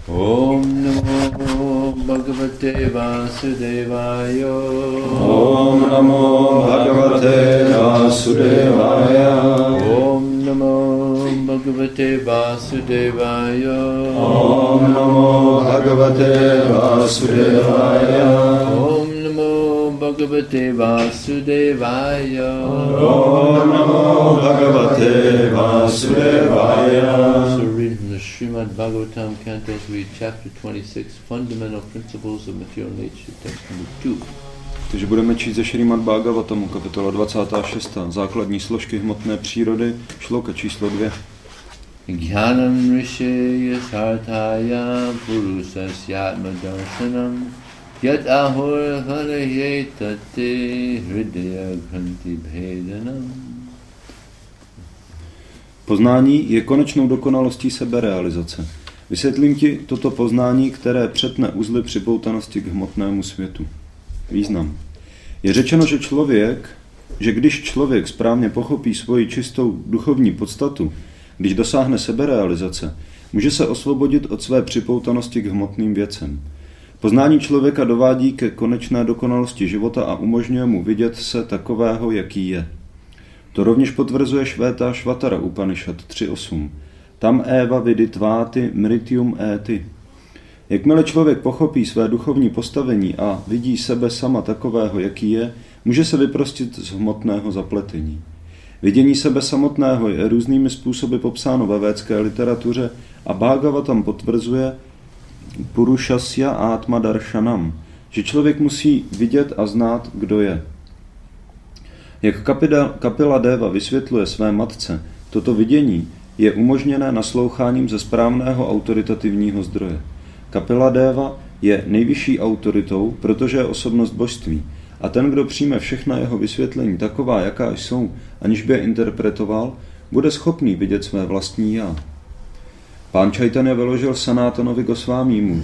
Om Namo Bhagavate Vasudevaya. Om Namo Bhagavate Vasudevaya. Om Namo Bhagavate Vasudevaya. Om Namo Bhagavate Vasudevaya. Om Namo Bhagavate Vasudevaya. Om Namo Bhagavate Vasudevaya. So read from the Srimad Bhagavatam, Canto 3, Chapter 26, Fundamental Principles of Material Nature, Text number 2. Takže budeme číst ze Šrímad Bhagavatamu, kapitola 26. Základní složky hmotné přírody, šloka číslo 2. Jnanam Rishaya Sarthaya Purusasyatma Darshanam Yat Ahur Halaye Tate Hridaya Granthi Bhedanam. Poznání je konečnou dokonalostí seberealizace. Vysvětlím ti toto poznání, které přetne uzly připoutanosti k hmotnému světu. Význam. Je řečeno, že když člověk správně pochopí svoji čistou duchovní podstatu, když dosáhne seberealizace, může se osvobodit od své připoutanosti k hmotným věcem. Poznání člověka dovádí ke konečné dokonalosti života a umožňuje mu vidět se takového, jaký je. To rovněž potvrzuje Švétášvatara Upanishad 3.8. Tam Eva viditváty mritium éty. Jakmile člověk pochopí své duchovní postavení a vidí sebe sama takového, jaký je, může se vyprostit z hmotného zapletení. Vidění sebe samotného je různými způsoby popsáno ve védské literatuře a Bhagavatam potvrzuje Purušasya Atma Darshanam, že člověk musí vidět a znát, kdo je. Jak Kapila Deva vysvětluje své matce, toto vidění je umožněné nasloucháním ze správného autoritativního zdroje. Kapila Deva je nejvyšší autoritou, protože je osobnost božství, a ten, kdo přijme všechna jeho vysvětlení taková, jaká jsou, aniž by je interpretoval, bude schopný vidět své vlastní já. Pán Chaitanya vyložil Sanátanovi Gosvámímu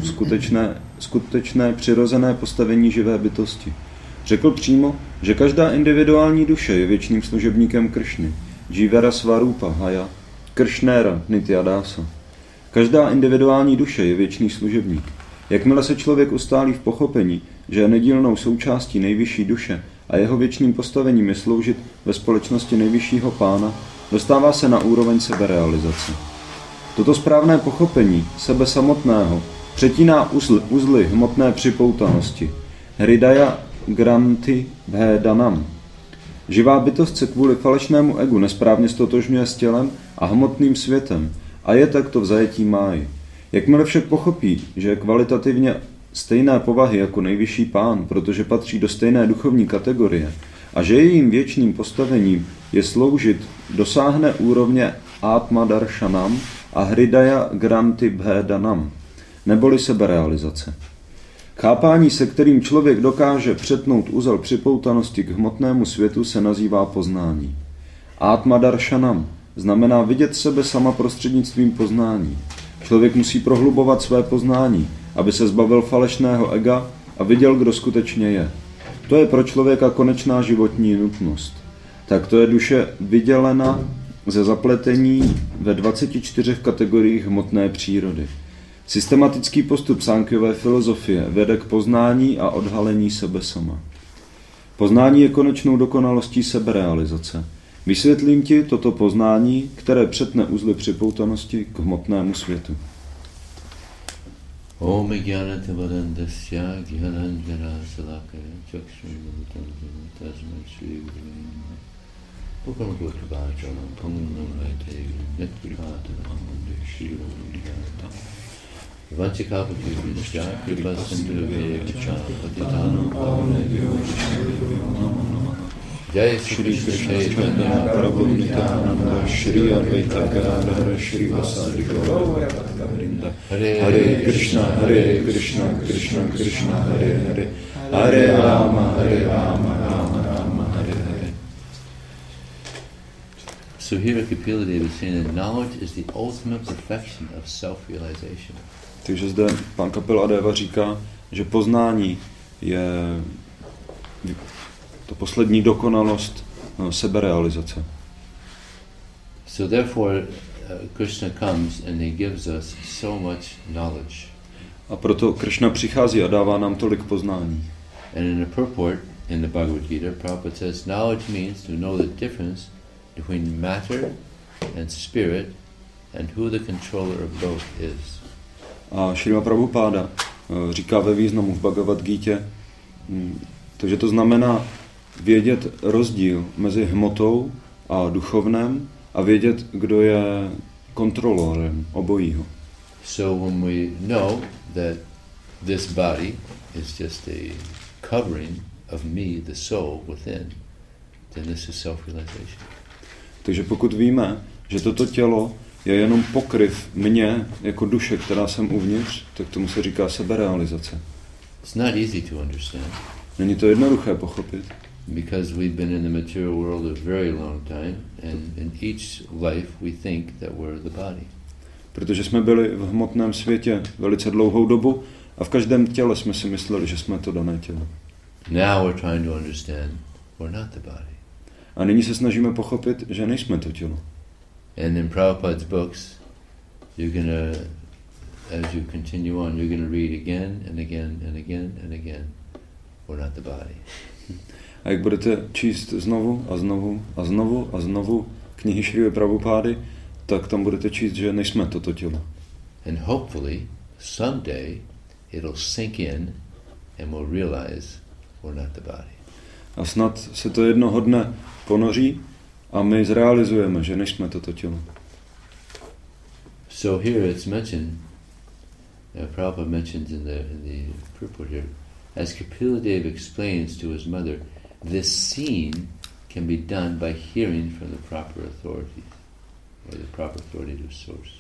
skutečné přirozené postavení živé bytosti. Řekl přímo, že každá individuální duše je věčným služebníkem Kršny, Jivera Svarupa Haya, Kršnera Nityadasa. Každá individuální duše je věčný služebník. Jakmile se člověk ustálí v pochopení, že je nedílnou součástí nejvyšší duše a jeho věčným postavením je sloužit ve společnosti nejvyššího pána, dostává se na úroveň seberealizace. Toto správné pochopení sebe samotného přetíná uzly hmotné připoutanosti, Hridaya Granthi Bhedanam. Živá bytost se kvůli falešnému egu nesprávně stotožňuje s tělem a hmotným světem a je takto v zajetí máji. Jakmile však pochopí, že je kvalitativně stejné povahy jako nejvyšší pán, protože patří do stejné duchovní kategorie, a že jejím věčným postavením je sloužit, dosáhne úrovně Atma Darshanam a Hridaya Granthi Bhedanam, neboli seberealizace. Chápání, se kterým člověk dokáže přetnout uzel připoutanosti k hmotnému světu, se nazývá poznání. Atma Darshanam znamená vidět sebe sama prostřednictvím poznání. Člověk musí prohlubovat své poznání, aby se zbavil falešného ega a viděl, kdo skutečně je. To je pro člověka konečná životní nutnost. Tak to je duše vydělena ze zapletení ve 24 kategoriích hmotné přírody. Systematický postup Sankhjové filozofie vede k poznání a odhalení sebe sama. Poznání je konečnou dokonalostí seberealizace. Vysvětlím ti toto poznání, které přetne uzly připoutanosti k hmotnému světu. Om Jnanatimarandasya Jnananjana Salakaya Chakshurmuritam Tasmai Shri Guru Namaha Pukam Gurvajana Pungam Vaite Netkripata Namaste Shri Guru Vanchikapa Kirvishya Kripa Sindhuvaya Patitanam Pavanebhyo Jai Shri Krishna Chaitanya Prabhu Nityananda Shri Advaita Gadadhara Shri Vasadi Gaura Bhaktavrinda Hare Krishna Krishna Krishna Hare Hare Hare Rama Rama Rama Hare Hare. So here Kapila Deva is saying that knowledge is the ultimate perfection of self-realization. Takže zde pán Kapila Deva říká, že poznání je to poslední dokonalost seberealizace. So therefore, Krishna comes and he gives us so much knowledge. A proto Krishna přichází a dává nám tolik poznání. And in the purport in the Bhagavad Gita, Prabhupada says, knowledge means to know the difference between matter and spirit and who the controller of both is. A Šrila Prabhupáda říká ve významu v Bhagavad Gítě, takže to znamená vědět rozdíl mezi hmotou a duchovnem a vědět, kdo je kontrolorem obojího. So when we know that this body is just a covering of me, the soul within, then this is self-realization. Takže pokud víme, že toto tělo je jenom pokryv mě jako duše, která jsem uvnitř, tak tomu se říká seberealizace. It's not easy to understand. Není to jednoduché pochopit. Because we've been in the material world a very long time, and in each life we think that we're the body. Protože jsme byli v hmotném světě velice dlouhou dobu a v každém těle jsme si mysleli, že jsme to dané tělo. Now we're trying to understand we're not the body. A nyní se snažíme pochopit, že nejsme to tělo. And in Prabhupada's books, you're gonna, as you continue on, you're gonna read again and again and again and again, we're not the body. A jak budete číst znovu a znovu a znovu a znovu knihy Šrily Prabhupády, tak tam budete číst, že nejsme toto tělo. And hopefully, someday, it'll sink in and we'll realize we're not the body. A snad se to jednoho dne ponoří a my zrealizujeme, že nejsme toto tělo. So here it's mentioned, Prabhupada mentions in the purport here, as Kapila Deva explains to his mother, this scene can be done by hearing from the proper authorities, or the proper authoritative source.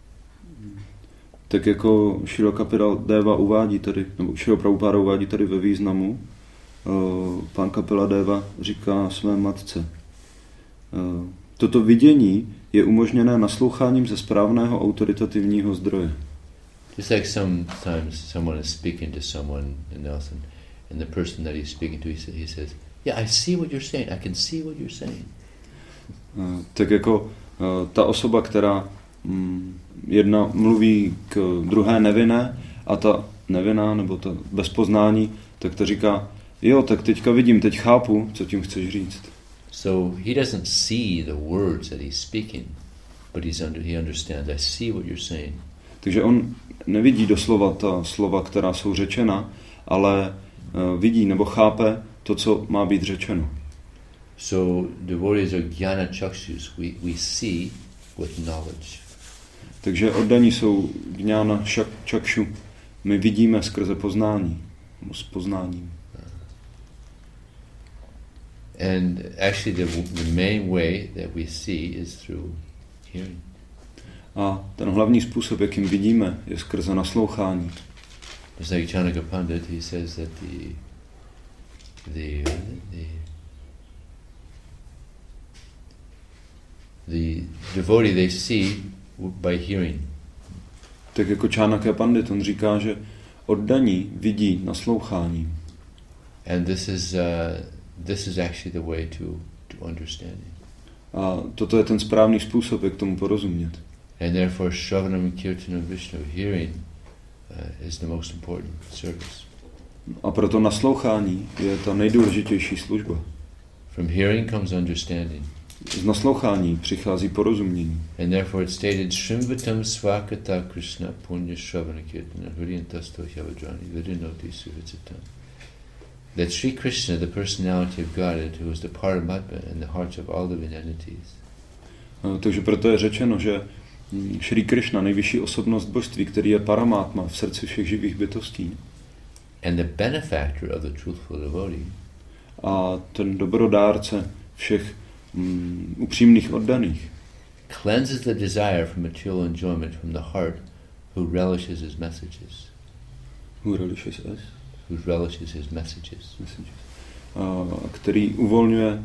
Tak jako Šrila Kapila Deva uvádí tady, nebo Šrila Prabhupáda uvádí tady ve významu, pán Kapila Deva říká své matce, toto vidění je umožněné nasloucháním ze správného autoritativního zdroje. Just like sometimes someone is speaking to someone else, and the person that he's speaking to, he says, yeah, I see what you're saying, I can see what you're saying. Tak jako ta osoba, která jedna mluví k druhé nevinné a ta nevinná, nebo ta bez poznání, tak ta říká, jo, tak teďka vidím, teď chápu, co tím chceš říct. So he doesn't see the words that he's speaking, but he understands, I see what you're saying. Takže on nevidí doslova ta slova, která jsou řečena, ale vidí nebo chápe to, co má být řečeno. So devotees are jnana chakshus, we see with knowledge. Takže oddaní jsou jnana chakshu. My vidíme skrze poznání, s poznáním. And actually the main way that we see is through hearing. A ten hlavní způsob, jakým vidíme, je skrze naslouchání. Just like Chanaka Pandit, he says that the devotee they see by hearing. Tak jako Chanaka Pandit, on říká, že oddaní vidí nasloucháním. And this is actually the way to understand it. A toto je ten správný způsob, jak tomu porozumět. And therefore Shravanam Kirtanam Vishnu, hearing is the most important service. A proto naslouchání je ta nejdůležitější služba. From hearing comes understanding. Z naslouchání přichází porozumění. And therefore it's stated Shrimvatam Svakata Krishna Punya Shravana Kirtana Hriyantasto Hyavadrani Vidinoti Suvitsitam. That Sri Krishna, the personality of God, who is the Paramatma in the hearts of all living entities. Takže proto je řečeno, že Sri Krishna, nejvyšší osobnost božství, který je Paramatma v srdci všech živých bytostí. And the benefactor of the truthful devotee. A ten dobrodárce všech upřímných oddaných. Cleanses the desire from material enjoyment from the heart who relishes his messages. Who relishes us? Who relishes his messages. Který uvolňuje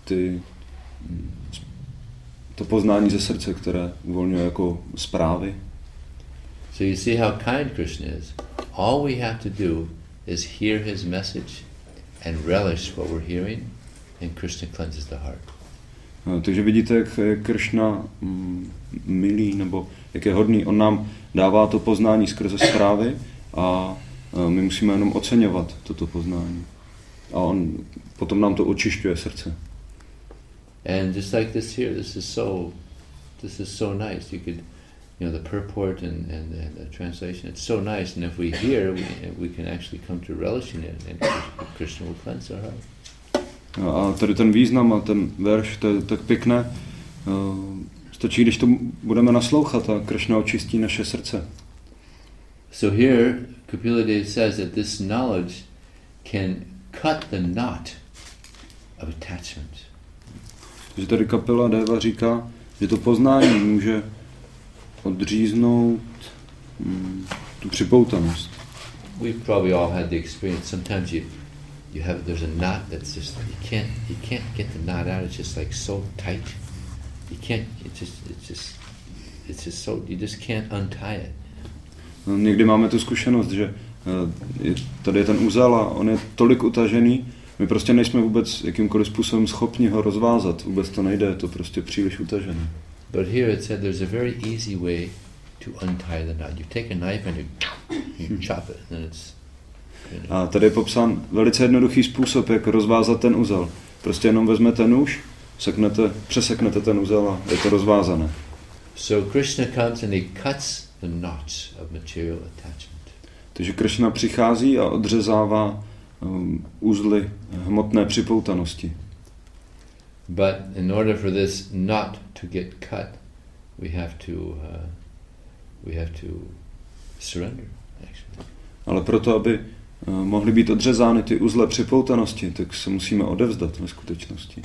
to poznání ze srdce, které uvolňuje jako zprávy. So you see how kind Krishna is. All we have to do is hear his message and relish what we're hearing, and Krishna cleanses the heart. Takže vidíte, jak je Kršna milý, nebo jak je hodný. On nám dává to poznání skrze zprávy a my musíme jenom oceňovat toto poznání. A on potom nám to očišťuje srdce. And just like this here, this is so nice. You could, the purport and the translation, it's so nice. And if we hear, we can actually come to relish in it, and Krishna will cleanse our heart. A tady ten význam a ten verš, to je tak pěkné. Stačí, když to budeme naslouchat a Kršna očistí naše srdce. So here, Kapila Deva says that this knowledge can cut the knot of attachment. Takže tady Kapila Deva říká, že to poznání může odříznout tu připoutanost. We've probably all had the experience. Sometimes there's a knot that's just you can't get the knot out. It's just like so tight. It's just so you just can't untie it. Někdy máme tu zkušenost, že tady je ten uzel a on je tolik utažený, my prostě nejsme vůbec jakýmkoliv způsobem schopni ho rozvázat. Vůbec to nejde, je to prostě příliš utažený. But here it said there's a very easy way to untie the knot. You take a knife and you chop it, and it's. A tady je popsán velice jednoduchý způsob, jak rozvázat ten uzel. Prostě jenom vezmete nůž, přeseknete ten uzel a je to rozvázané. So Krishna comes and he cuts the knots of material attachment. Takže Kršna přichází a odřezává uzly hmotné připoutanosti. But in order for this knot to get cut, we have to surrender. Actually. Ale proto, aby mohly být odřezány ty uzle připoutanosti, tak se musíme odevzdat ve skutečnosti.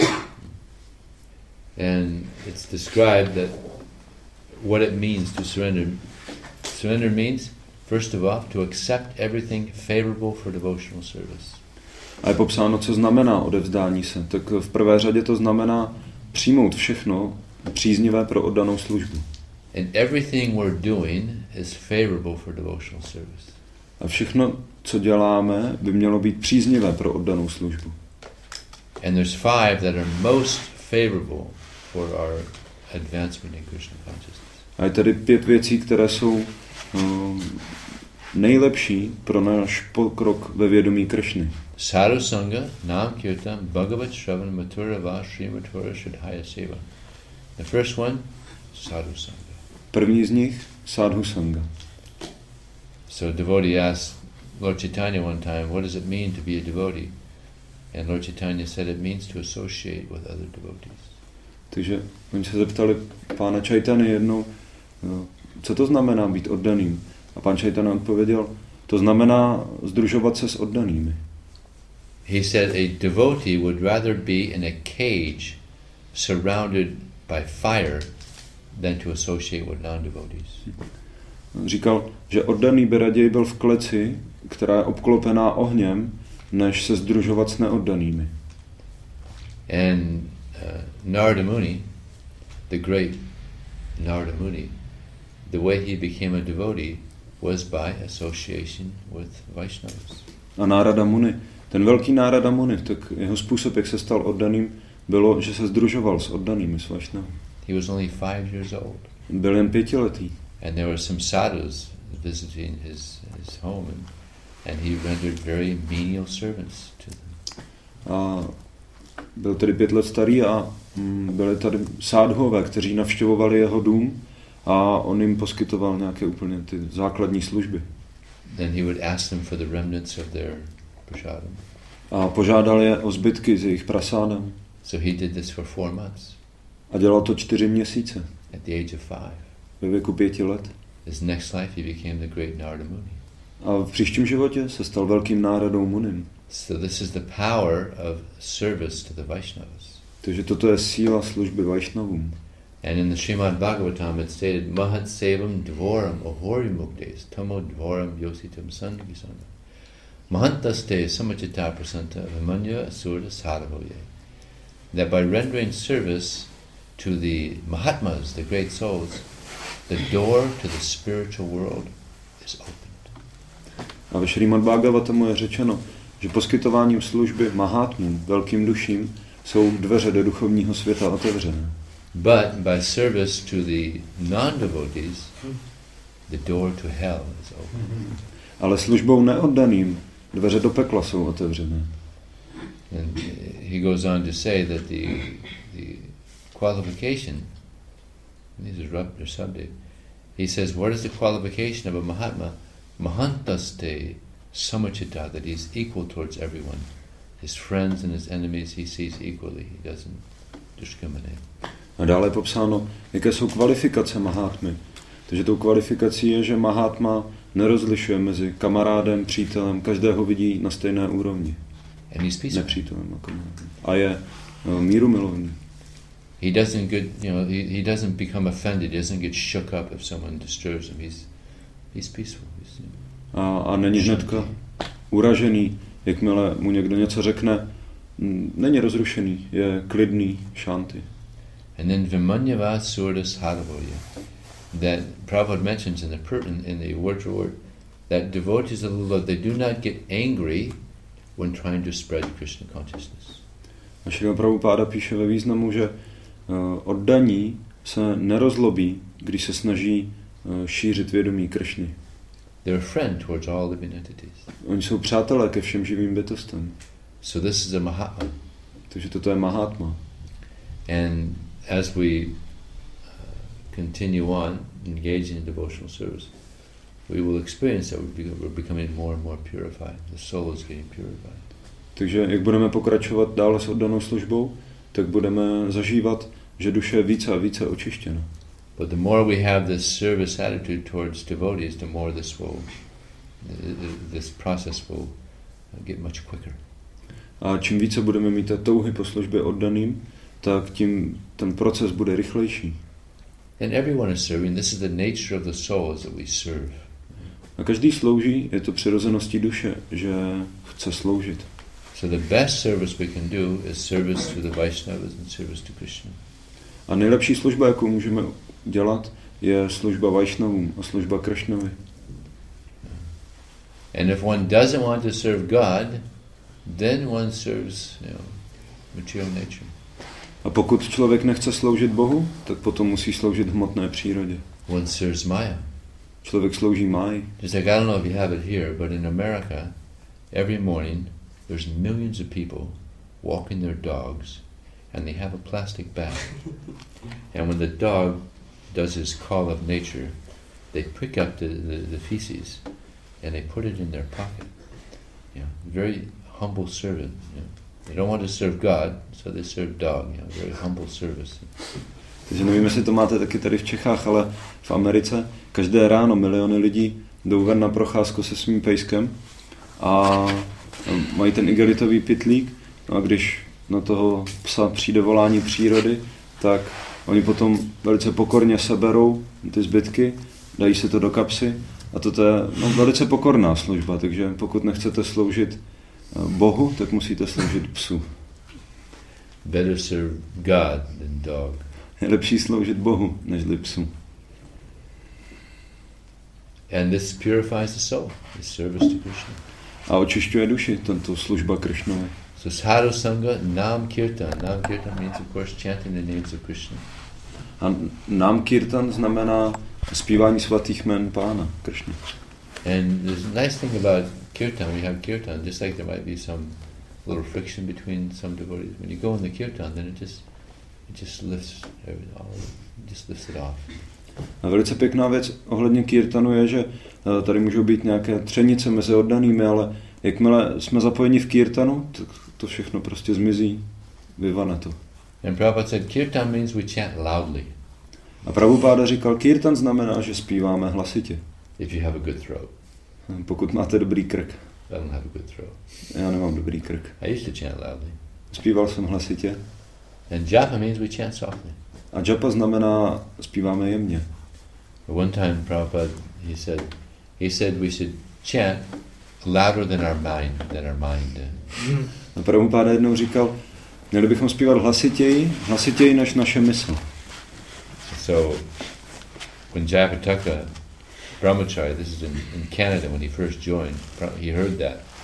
And it's described that what it means to surrender. Surrender means, first of all, to accept everything favorable for devotional service. A je popsáno, co znamená odevzdání se. Tak v prvé řadě to znamená přijmout všechno příznivé pro oddanou službu. And everything we're doing is favorable for devotional service. A všechno, co děláme, by mělo být příznivé pro oddanou službu. And there's 5 that are most favorable for our advancement in Krishna consciousness. A je tady 5 věcí, které jsou nejlepší pro náš pokrok ve vědomí Kršny. Sadhu Sangha, Nam Kirtan, Bhagavat Shravan, Mathura Va, Sri Mathura Shadhaya Seva. The first one, Sadhu Sangha. První z nich, Sadhu Sangha. So a devotee asked Lord Chaitanya one time, what does it mean to be a devotee? And Lord Chaitanya said it means to associate with other devotees. Takže oni se zeptali pána Chaitanya jednou, co to znamená být oddaným. A pán Chaitanya odpověděl, to znamená sdružovat se s oddanými. He said a devotee would rather be in a cage surrounded by fire than to associate with non-devotees. Říkal, že oddaný by raději byl v kleci, která je obklopená ohněm, než se sdružovat s neoddanými. And Narada Muni, the great Narada Muni, the way he became a devotee was by association with Vaishnavas. A Narada Muni, ten velký Narada Muni, tak jeho způsob, jak se stal oddaným, bylo, že se sdružoval s oddanými, s Vaishnavy. He was only 5 years old. Byl jen 5letý. And there were some sadhus visiting his home, and he rendered very menial service to them. A byl tedy 5 let starý a byli tady sádhové, kteří navštěvovali jeho dům a on jim poskytoval nějaké úplně ty základní služby. Then he would ask them for the remnants of their prasadam. A požádal je o zbytky z jejich prasádem. So he did this for 4 months. A dělal to 4 měsíce. At the age of 5. Ve věku 5 let. His next life he became the great Narada Muni. A v příštím životě se stal velkým Náradou Munim. So this is the power of service to the Vaishnavas. Takže toto je síla služby Vaishnavům. And in the Srimad Bhagavatam it stated Mahat Sevam Dvoram Ahori Mukdes Tamo Dvoram Yositam Sangisana Mahantaste Samachita Prasanta Vimanya Asura Sadhavoye. That by rendering service to the Mahatmas, the great souls, the door to the spiritual world is opened. A ve Srimad Bhagavatamu je řečeno, že poskytováním služby Mahatmům, velkým duším, jsou dveře do duchovního světa otevřené. But by service to the non-devotees, the door to hell is open. Ale službou neoddaným dveře do pekla jsou otevřené. And he goes on to say that the qualification, these are Rabbi Sabdev, he says, what is the qualification of a Mahatma? Mahantaste samachita, that he's equal towards everyone. His friends and his enemies he sees equally. He doesn't discriminate. A dále je popsáno, jaké jsou kvalifikace Mahátmy. Takže tou kvalifikací je, že Mahátma nerozlišuje mezi kamarádem, přítelem, každého vidí na stejné úrovni. And he's peaceful. Nepřítelem a kamarádem. A je mírumilovný. He doesn't get, he doesn't become offended. He doesn't get shook up if someone disturbs him. He's peaceful. A není hnedka uražený, jakmile mu někdo něco řekne. Není rozrušený, je klidný, šanty. And then Vimanyava Surdas Hadavoya, that Prabhupada mentions in the word to word, that devotees of the Lord, they do not get angry when trying to spread Krishna consciousness. A Šrila Prabhupáda píše ve významu, že oddaní se nerozlobí, když se snaží šířit vědomí Kršny. They're a friend towards all living entities. Oni jsou přátelé ke všem živým bytostem. So this is a Mahatma. Takže toto je Mahátma. And as we continue on engaging in devotional service, we will experience that we're becoming more and more purified. The soul is getting purified. Takže jak budeme pokračovat dále s oddanou službou, tak budeme zažívat, že duše je více a více očištěna. But the more we have this service attitude towards devotees, the more this process will get much quicker. A čím více budeme mít té touhy po službě oddaným, tak tím ten proces bude rychlejší. And everyone is serving. This is the nature of the souls that we serve. A každý slouží, je to přirozeností duše, že chce sloužit. So the best service we can do is service to the Vaishnavas and service to Krishna. A nejlepší služba, jakou můžeme dělat, je služba Vaishnavům a služba Kršnovi. And if one doesn't want to serve God, then one serves, material nature. A pokud člověk nechce sloužit Bohu, tak potom musí sloužit hmotné přírodě. One serves Maya. Člověk slouží Máji. Just like, I don't know if you have it here, but in America, every morning there's millions of people walking their dogs, and they have a plastic bag. And when the dog does his call of nature, they pick up the feces and they put it in their pocket. Very humble servant. They don't want to serve God, so they serve dog. Very humble service. Takže nevím, jestli to máte taky tady v Čechách, ale v Americe každé ráno miliony lidí jdou ven na procházku se svým pejskem a mají ten igelitový pytlík. A když na toho psa přijde volání přírody, tak oni potom velice pokorně seberou ty zbytky, dají si to do kapsy a to je velice pokorná služba, takže pokud nechcete sloužit Bohu, tak musíte sloužit psu. Better serve God than dog. Je lepší sloužit Bohu, nežli psu. And this purifies the soul, the service to Krishna. A očišťuje duši, tento služba Kršnovi. So sadhu sangha, nam kirtan. Nam kirtan means, of course, chanting the names of Krishna. A nam kirtan znamená zpívání svatých jmen Pána Kršny. And there's a nice thing about kirtan. We have kirtan, just like there might be some little friction between some devotees. When you go in the kirtan, then it just lifts it off. A velice pěkná věc ohledně kirtanu je, že tady můžou být nějaké třenice mezi oddanými, ale jakmile jsme zapojeni v kirtanu, tak to všechno prostě zmizí, vyvane to. And Prabhupada said, kirtan means we chant loudly. A Prabhupada říkal, kirtan znamená, že zpíváme hlasitě. If you have a good throat. Pokud máte dobrý krk. I don't have a good throat. Já nemám dobrý krk. I used to chant loudly. Zpíval jsem hlasitě. And japa means we chant softly. A japa znamená, zpíváme jemně. One time Prabhupada, he said we should chant louder than our mind. A Prabhupada jednou říkal, měli bychom zpívat hlasitěji než naše mysl. So, when Jayapataka Brahmachari, this is in Canada when he first joined, he heard that.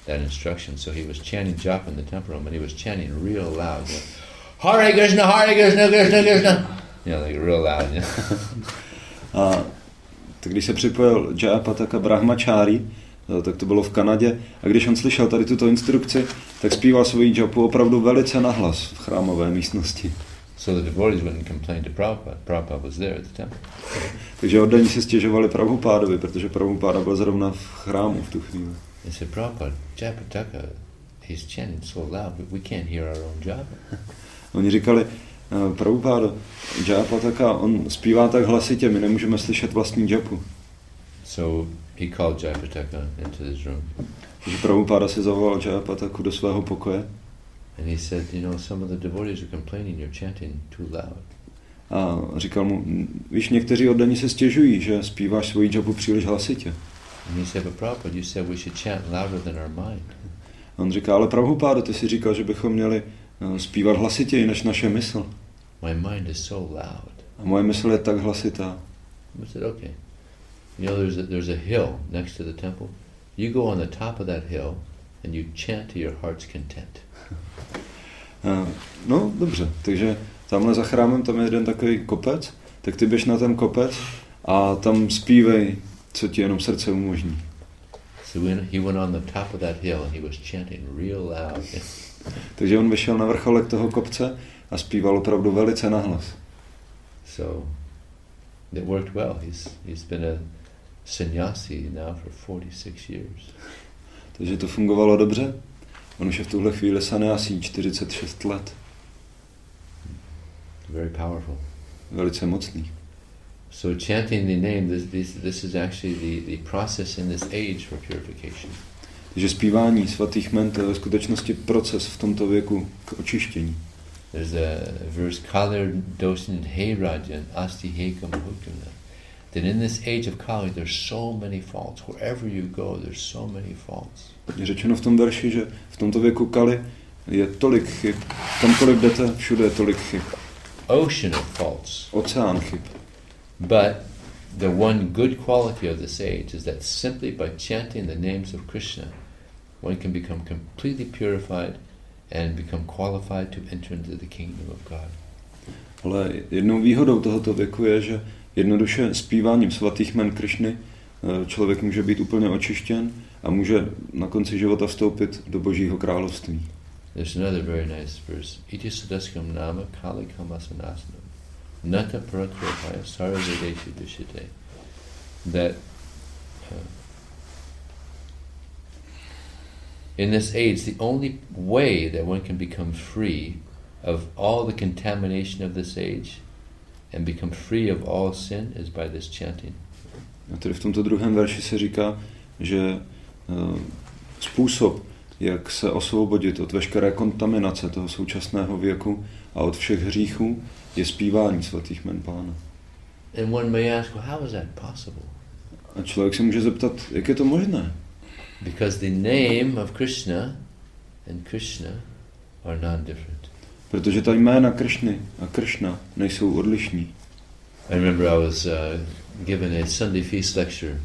that instruction. So he was chanting japa in the temple room, and he was chanting real loud. You know, Hare Krishna, Krishna Krishna. You know, like real loud. You know? A tak když se připojil Jayapataka Brahmachari, tak to bylo v Kanadě, a když on slyšel tady tuto instrukci, tak zpíval svoji japu opravdu velice nahlas v chrámové místnosti. So the devotees wouldn't complain to Prabhupada. Prabhupada was there at the temple. Takže oddaní se stěžovali Prabhupádovi, protože Prabhupada byl zrovna v chrámu v tu chvíli. They said, Prabhupada, Jayapataka, he's chanting so loud, we can't hear our own japa. Oni říkali, Prabhupádo, Jayapataka, on zpívá tak hlasitě, my nemůžeme slyšet vlastní japu. So he called Jayapataka into his room. Takže Prabhupada si zavolal Jayapataku do svého pokoje. And he said, you know, some of the devotees are complaining you're chanting too loud. A říkal mu, víš, někteří oddaní se stěžují, že zpíváš svoji japu příliš hlasitě. And he said, but Prabhupada, you said we should chant louder than our mind. A on říká, ale Prabhupada, ty si říkal, že bychom měli zpívat hlasitěji než naše mysl. My mind is so loud. A moje mysl je tak hlasitá. I said, okay. You know, there's a hill next to the temple. You go on the top of that hill and you chant to your heart's content. No, dobře, takže tamhle za chrámem tam je jeden takový kopec, tak ty běž na ten kopec a tam zpívej, co ti jenom srdce umožní. So he went on the top of that hill and he was chanting real loud. Takže on vyšel na vrcholek toho kopce a zpíval opravdu velice nahlas. So it worked well. He's been a sannyasi now for 46 years. Takže to fungovalo dobře. On už je v tuhle chvíli sannyasí 46 let. Very powerful. Velice mocný. So chanting the name, this is actually the process in this age for purification. Takže zpívání svatých jmen, to je ve skutečnosti proces v tomto věku k očištění. There's a verse, Kalir dosin he rajan asti hekam hukuna. That in this age of Kali there's so many faults. Wherever you go, there's so many faults. Je řečeno v tom verši, že v tomto věku Kali je tolik chyb. Kamkoliv jdete, všude je tolik chyb. Ocean of faults. Oceán chyb. But the one good quality of this age is that simply by chanting the names of Krishna, one can become completely purified and become qualified to enter into the kingdom of God. Ale jednou výhodou tohoto věku je, že jednoduše zpíváním svatých jmen Krišny člověk může být úplně očištěn a může na konci života vstoupit do Božího království. There's another very nice verse. Iti sudaskam nama kali kamasanasnam nata paratropaya sarvadeshi dushite. That in this age, the only way that one can become free of all the contamination of this age and become free of all sin is by this chanting. A tedy v tomto druhém verši se říká, že způsob, jak se osvobodit od veškeré kontaminace toho současného věku a od všech hříchů, je zpívání svatých jmen Pána. And one may ask, well, how is that possible? A člověk se může zeptat, jak je to možné? Because the name of Krishna and Krishna are non-different. Protože ta jména Krishny a Krishna nejsou odlišní. I remember I was given a Sunday feast lecture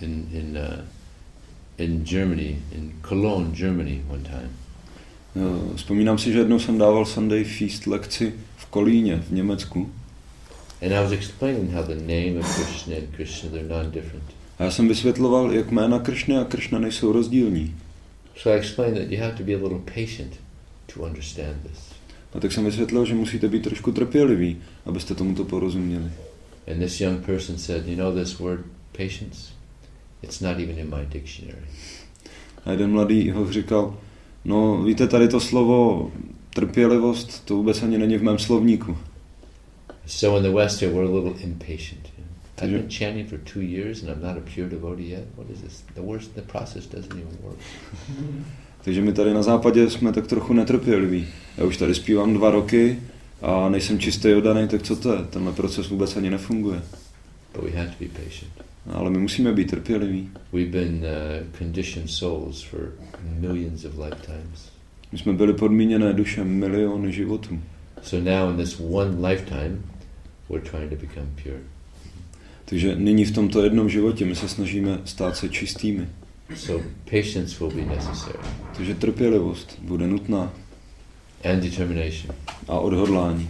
in Germany, in Cologne, Germany, one time. Vzpomínám si, že jednou jsem dával Sunday feast lekci v Kolíně v Německu. And I was explaining how the name of Krishna and Krishna, they're non-different. A já jsem vysvětloval, jak jména Krishny a Krishna nejsou rozdílní. So I explained that you have to be a little patient to understand this. A tak jsem vysvětlil, že musíte být trošku trpěliví, abyste tomuto porozuměli. And this young person said, you know this word patience? It's not even in my dictionary. A jeden mladý hoch říkal, no víte, tady to slovo trpělivost, to vůbec ani není v mém slovníku. So in the West here we're a little impatient. I've been chanting for 2 years and I'm not a pure devotee yet. What is this? The process doesn't even work. Takže my tady na západě jsme tak trochu netrpěliví. Já už tady zpívám 2 roky a nejsem čistý oddaný, tak co to je? Tenhle proces vůbec ani nefunguje. But we have to be patient. Ale my musíme být trpěliví. We've been conditioned souls for millions of lifetimes. My jsme byli podmíněné duše miliony životů. So now in this one lifetime we're trying to become pure. Takže nyní v tomto jednom životě my se snažíme stát se čistými. So patience will be necessary. Takže trpělivost bude nutná. And determination. A odhodlání.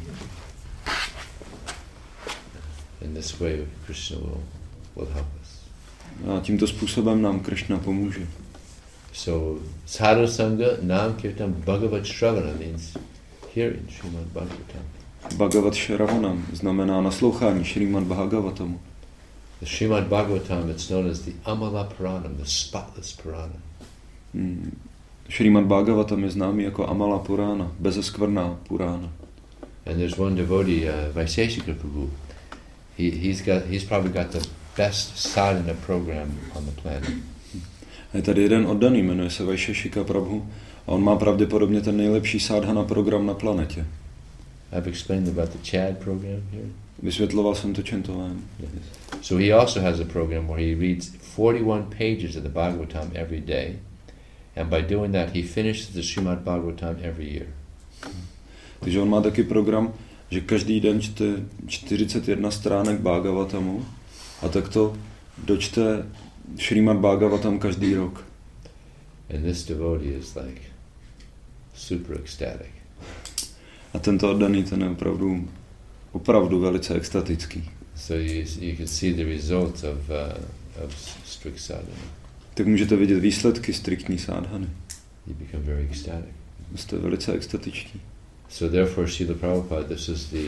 In this way Krishna will help us. A tímto způsobem nám Krishna pomůže. So sadhu sangha nam kirtan bhagavat shravana means hearing Srimad Bhagavatam. Bhagavat Shravanam znamená naslouchání Srimad Bhagavatamu. The Srimad Bhagavatam, it's known as the Amala Puranam, the spotless Purana. Srimad Bhagavatam je známý jako Amala Purana, bezeskvrná Purana. And there's one devotee, Vaiseshika Prabhu. He's probably got the best sadhana program on the planet. Je tady jeden oddaný, jmenuje se Vaiseshika Prabhu a on má pravděpodobně ten nejlepší sadhana program na planetě. I've explained about the Chad program here. Vysvětloval jsem to Čentovém. Yes. So he also has a program where he reads 41 pages of the Bhagavatam every day, and by doing that he finishes the Srimad Bhagavatam every year. Takže on má taky program, že každý den čte 41 stránek Bhagavatamu a tak to dočte Srimad Bhagavatam každý rok. And this devotee is like super ecstatic. A tento oddaný, ten je opravdu velice extatický. So you can see the results of strict sadhana. Tak můžete vidět výsledky striktní sadhany. You become very ecstatic. Jste velice extatičtí. So therefore, Srila Prabhupada, this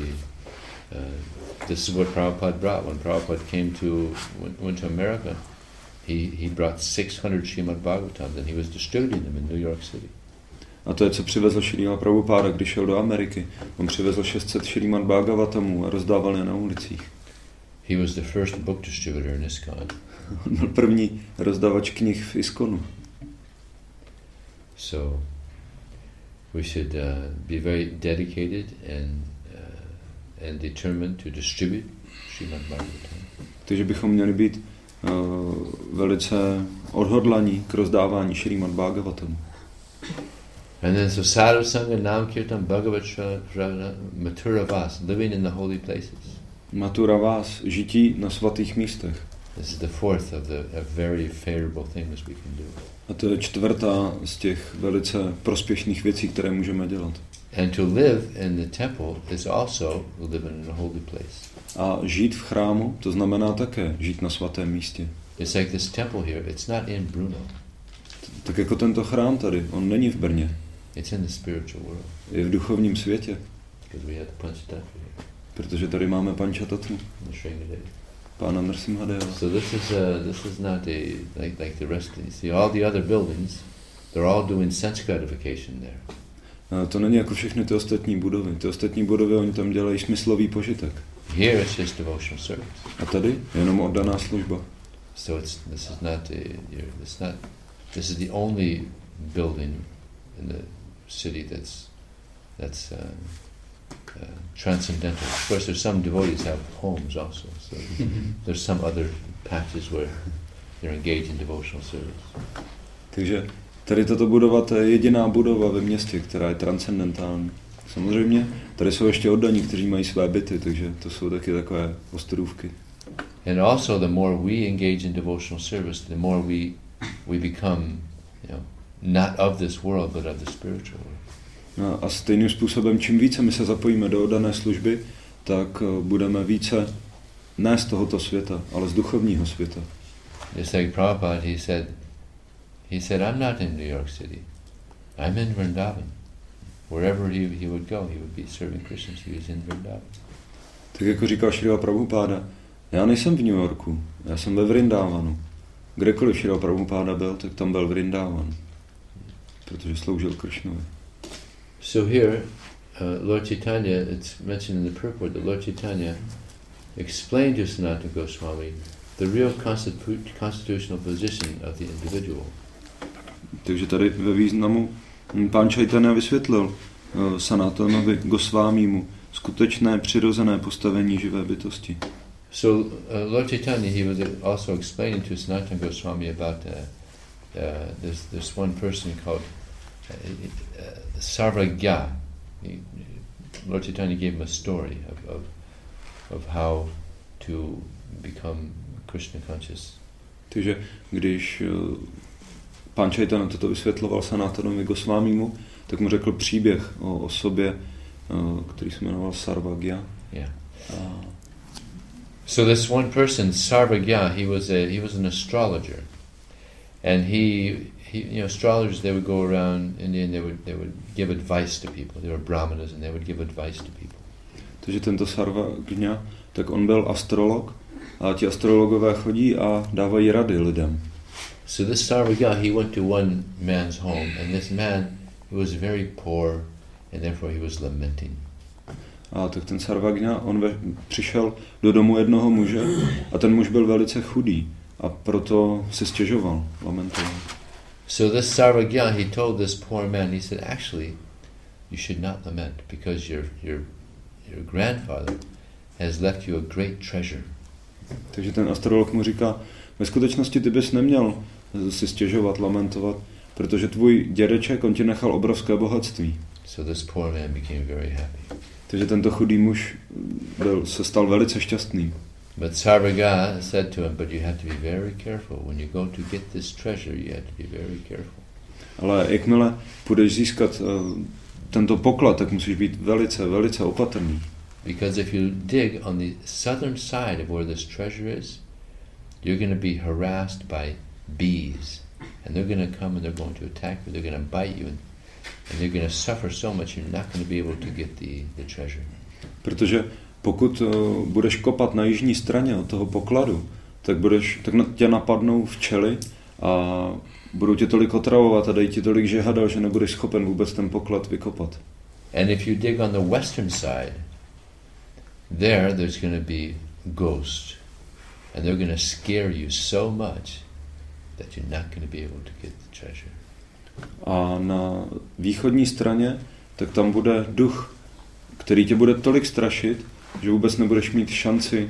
is what Prabhupada brought. When Prabhupada went to America, he brought 600 Srimad Bhagavatams, and he was distributing them in New York City. A to je, co přivezl Srila Prabhupada, když šel do Ameriky. On přivezl 600 Srimad Bhagavatamů a rozdával je na ulicích. He was the first book distributor in ISKCON. On byl první rozdavač knih v ISKCONu. So we should be very dedicated and determined to distribute Srimad Bhagavatam. Takže bychom měli být velice odhodlaní k rozdávání Srimad Bhagavatamu. And then so sadhu sangha nam kirtan bhagavat shravana mathura vas, living in the holy places. Mathura vas, žití na svatých místech. This is the fourth of the very favorable things we can do. A to je čtvrtá z těch velice prospěšných věcí, které můžeme dělat. And to live in the temple is also living in a holy place. A žít v chrámu, to znamená také žít na svatém místě. It's like this temple here, it's not in Brno. Tak jako tento chrám tady, on není v Brně. It's in the spiritual world. Je v duchovním světě. Because we have the Panchatattva here. Protože tady máme Panchatattvu. Pána Nrsimhadeva. So this is not like the rest of these. See, all the other buildings, they're all doing sense gratification there. To není jako všechny ty ostatní budovy. Ty ostatní budovy, oni tam dělají smyslový požitek. Here it's just devotional service. A tady jenom oddaná služba. So this is the only building in the city that's transcendental. Of course, there's some devotees have homes also. So there's some other patches where they're engaged in devotional service. Takže tady tato budova, to je jediná budova ve městě, která je transcendentální. Samozřejmě, tady jsou ještě oddaní, kteří mají své byty, takže to jsou taky takové ostrůvky. And also, the more we engage in devotional service, the more we become, not of this world, but of the spiritual world. A stejným způsobem, čím více my se zapojíme do oddané služby, tak budeme více ne z tohoto světa, ale z duchovního světa. It's like Prabhupada, he said, I'm not in New York City. I'm in Vrindavan. Wherever he would go, he would be serving Krishna. He was in Vrindavan. Tak jako říkal Srila Prabhupada, já nejsem v New Yorku, já jsem ve Vrindavanu. Kdekoliv Srila Prabhupada byl, tak tam byl Vrindavan, protože sloužil Krishnovi. So here, Lord Chaitanya, it's mentioned in the purport that Lord Chaitanya explained to Sanatana Goswami the real constitutional position of the individual. Takže tady ve významu pán Chaitanya vysvětlil Sanatanovi Gosvámimu skutečné přirozené postavení živé bytosti. So Lord Chaitanya, he was also explaining to Sanatana Goswami about this one person called Sarvagya. Lord Chaitanya gave him a story of how to become Krishna conscious. Takže když Pán Chaitanya toto vysvětloval Sanatanovi Gosvámimu, tak mu řekl příběh o osobě, který se jmenoval Sarvagya. Yeah. So this one person, Sarvagya, he was an astrologer, and he astrologers, they would go around India and they would give advice to people. They were brahmanas and they would give advice to people. Takže tento Sarvagya, tak on byl astrolog a ti astrologové chodí a dávají rady lidem. So this Sarvagya, he went to one man's home, and this man, he was very poor, and therefore he was lamenting. A tak ten Sarvagya, on přišel do domu jednoho muže a ten muž byl velice chudý a proto se stěžoval, lamentoval. So this Sarvagya, he told this poor man, he said, actually, you should not lament because your grandfather has left you a great treasure. Takže ten astrolog mu říká, ve skutečnosti ty bys neměl si stěžovat, lamentovat, protože tvůj dědeček, on ti nechal obrovské bohatství. So this poor man became very happy. Takže tento chudý muž se stal velice šťastným. But Sarvagya said to him, but you have to be very careful. When you go to get this treasure, you have to be very careful. Ale jakmile půjdeš získat tento poklad, tak musíš být velice, velice opatrný. Because if you dig on the southern side of where this treasure is, you're going to be harassed by bees. And they're going to come and they're going to attack you, they're going to bite you, and you're going to suffer so much you're not going to be able to get the treasure. Protože pokud budeš kopat na jižní straně od toho pokladu, tak tě napadnou včely a budou tě tolik otravovat a dají ti tolik žehadel, že nebudeš schopen vůbec ten poklad vykopat. And if you dig on the western side, there's going to be ghosts, and they're going to scare you so much that you're not going to be able to get the treasure. A na východní straně, tak tam bude duch, který tě bude tolik strašit, že vůbec nebudeš mít šanci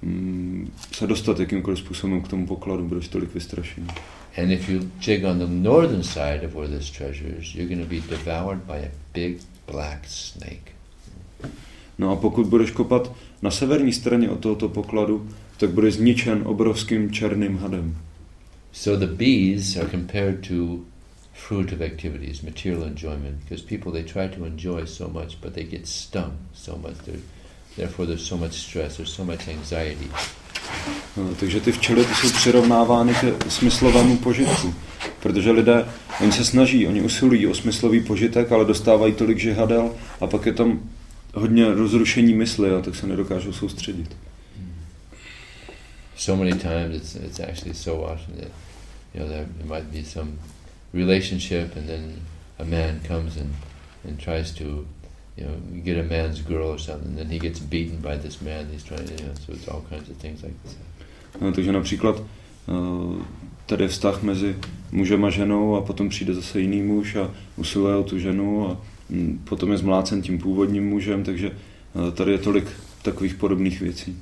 se dostat jakýmkoliv způsobem k tomu pokladu, budeš tolik vystrašený. And if you dig on the northern side of where this treasure is, you're going to be devoured by a big black snake. No a pokud budeš kopat na severní straně od tohoto pokladu, tak budeš zničen obrovským černým hadem. So the bees are compared to fruitive activities, material enjoyment, because people, they try to enjoy so much, but they get stung so much. Therefore there's so much stress, there's so much anxiety. No, takže ty včely ty jsou přirovnávány ke smyslovému požitku, protože lidé, oni se snaží, oni usilují o smyslový požitek, ale dostávají tolik žihadel a pak je tam hodně rozrušení mysli a tak se nedokážou soustředit. So many times it's actually so often that there might be some relationship, and then a man comes and tries to get a man's girl or something, and then he gets beaten by this man. He's trying to, so it's all kinds of things like this. No, takže například tady je vztah mezi mužem a ženou a potom přijde zase jiný muž a usiluje o tu ženu a potom je zmlácen tím původním mužem, takže tady je tolik takových podobných věcí.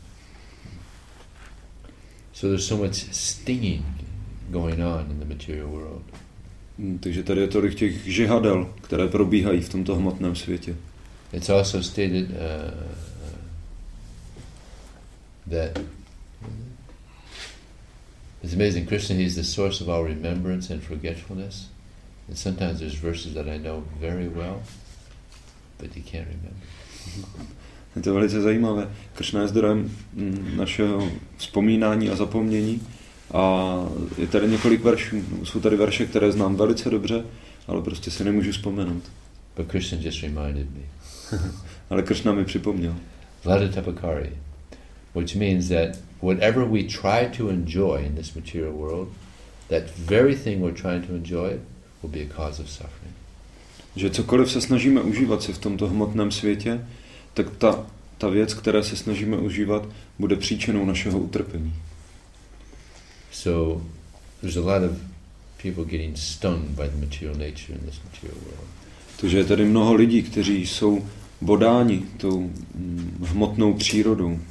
So there's so much stinging going on in the material world. Takže tady je tolik těch žihadel, které probíhají v tomto hmotném světě. It's also stated that it's amazing. Krishna, he's the source of our remembrance and forgetfulness. And sometimes there's verses that I know very well, but you can't remember. Je to velice zajímavé. Kršna je zdrojem našeho vzpomínání a zapomnění. A je tady několik veršů. Jsou tady verše, které znám velice dobře, ale prostě si nemůžu vzpomenout. But Krishna just reminded me. Ale Kršna mi připomněl. Vladitapakari, which means that whatever we try to enjoy in this material world, that very thing we're trying to enjoy will be a cause of suffering. Že cokoliv se snažíme užívat si v tomto hmotném světě, tak ta věc, které se snažíme užívat, bude příčinou našeho utrpení. So there's a lot of people getting stung by the material nature in this material world. Takže je tady mnoho lidí, kteří jsou bodáni tou hmotnou přírodou.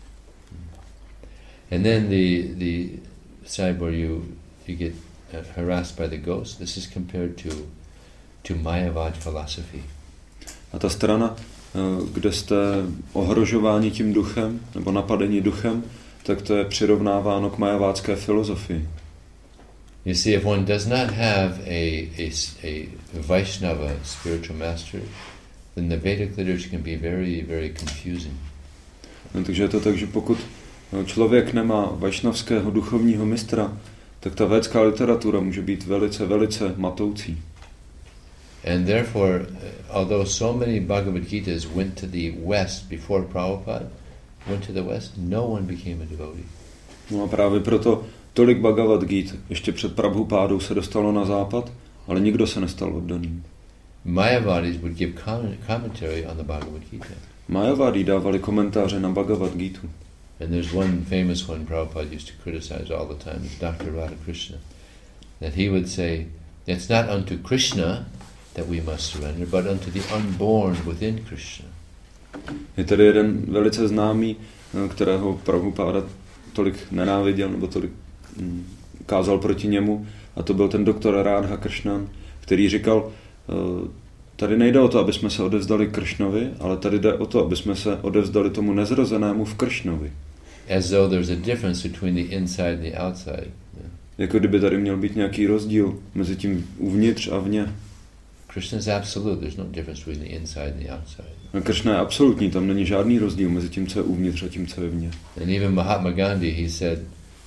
And then the side where you get harassed by the ghost, this is compared to Mayavad philosophy. A ta strana, kde jste ohrožováni tím duchem, nebo napadení duchem, tak to je přirovnáváno k mayavádské filozofii. You see, if one does not have a Vaishnava spiritual master, then the Vedic literature can be very, very confusing. No, takže je to tak, že pokud člověk nemá vašnavského duchovního mistra, tak ta védská literatura může být velice, velice matoucí. And therefore, although so many Bhagavad Gitas went to the West before Prabhupada went to the West, no one became a devotee. No a právě proto tolik Bhagavad Gita ještě před Prabhupádou se dostalo na západ, ale nikdo se nestal oddaným. Mayavadis would give commentary on the Bhagavad Gita. Mayavadi dávali komentáře na Bhagavad Gitu. And there's one famous one Prabhupada used to criticize all the time, it's Dr. Radhakrishna, that he would say, it's not unto Krishna that we must surrender, but unto the unborn within Krishna. Je tady jeden velice známý, kterého Prabhupada tolik nenáviděl, nebo tolik kázal proti němu, a to byl ten doktor Radhakrishnan, který říkal, tady nejde o to, aby jsme se odevzdali Kršnovi, ale tady jde o to, aby jsme se odevzdali tomu nezrozenému v Kršnovi. As though there's a difference between the inside and the outside. Yeah. Jako kdyby tady měl být nějaký rozdíl mezi tím uvnitř a vně. Krishna is absolute, there's no difference between the inside and the outside. No, Kršna je absolutní, tam není žádný rozdíl mezi tím, co je uvnitř a tím, co je vně. And even Mahatma Gandhi, he said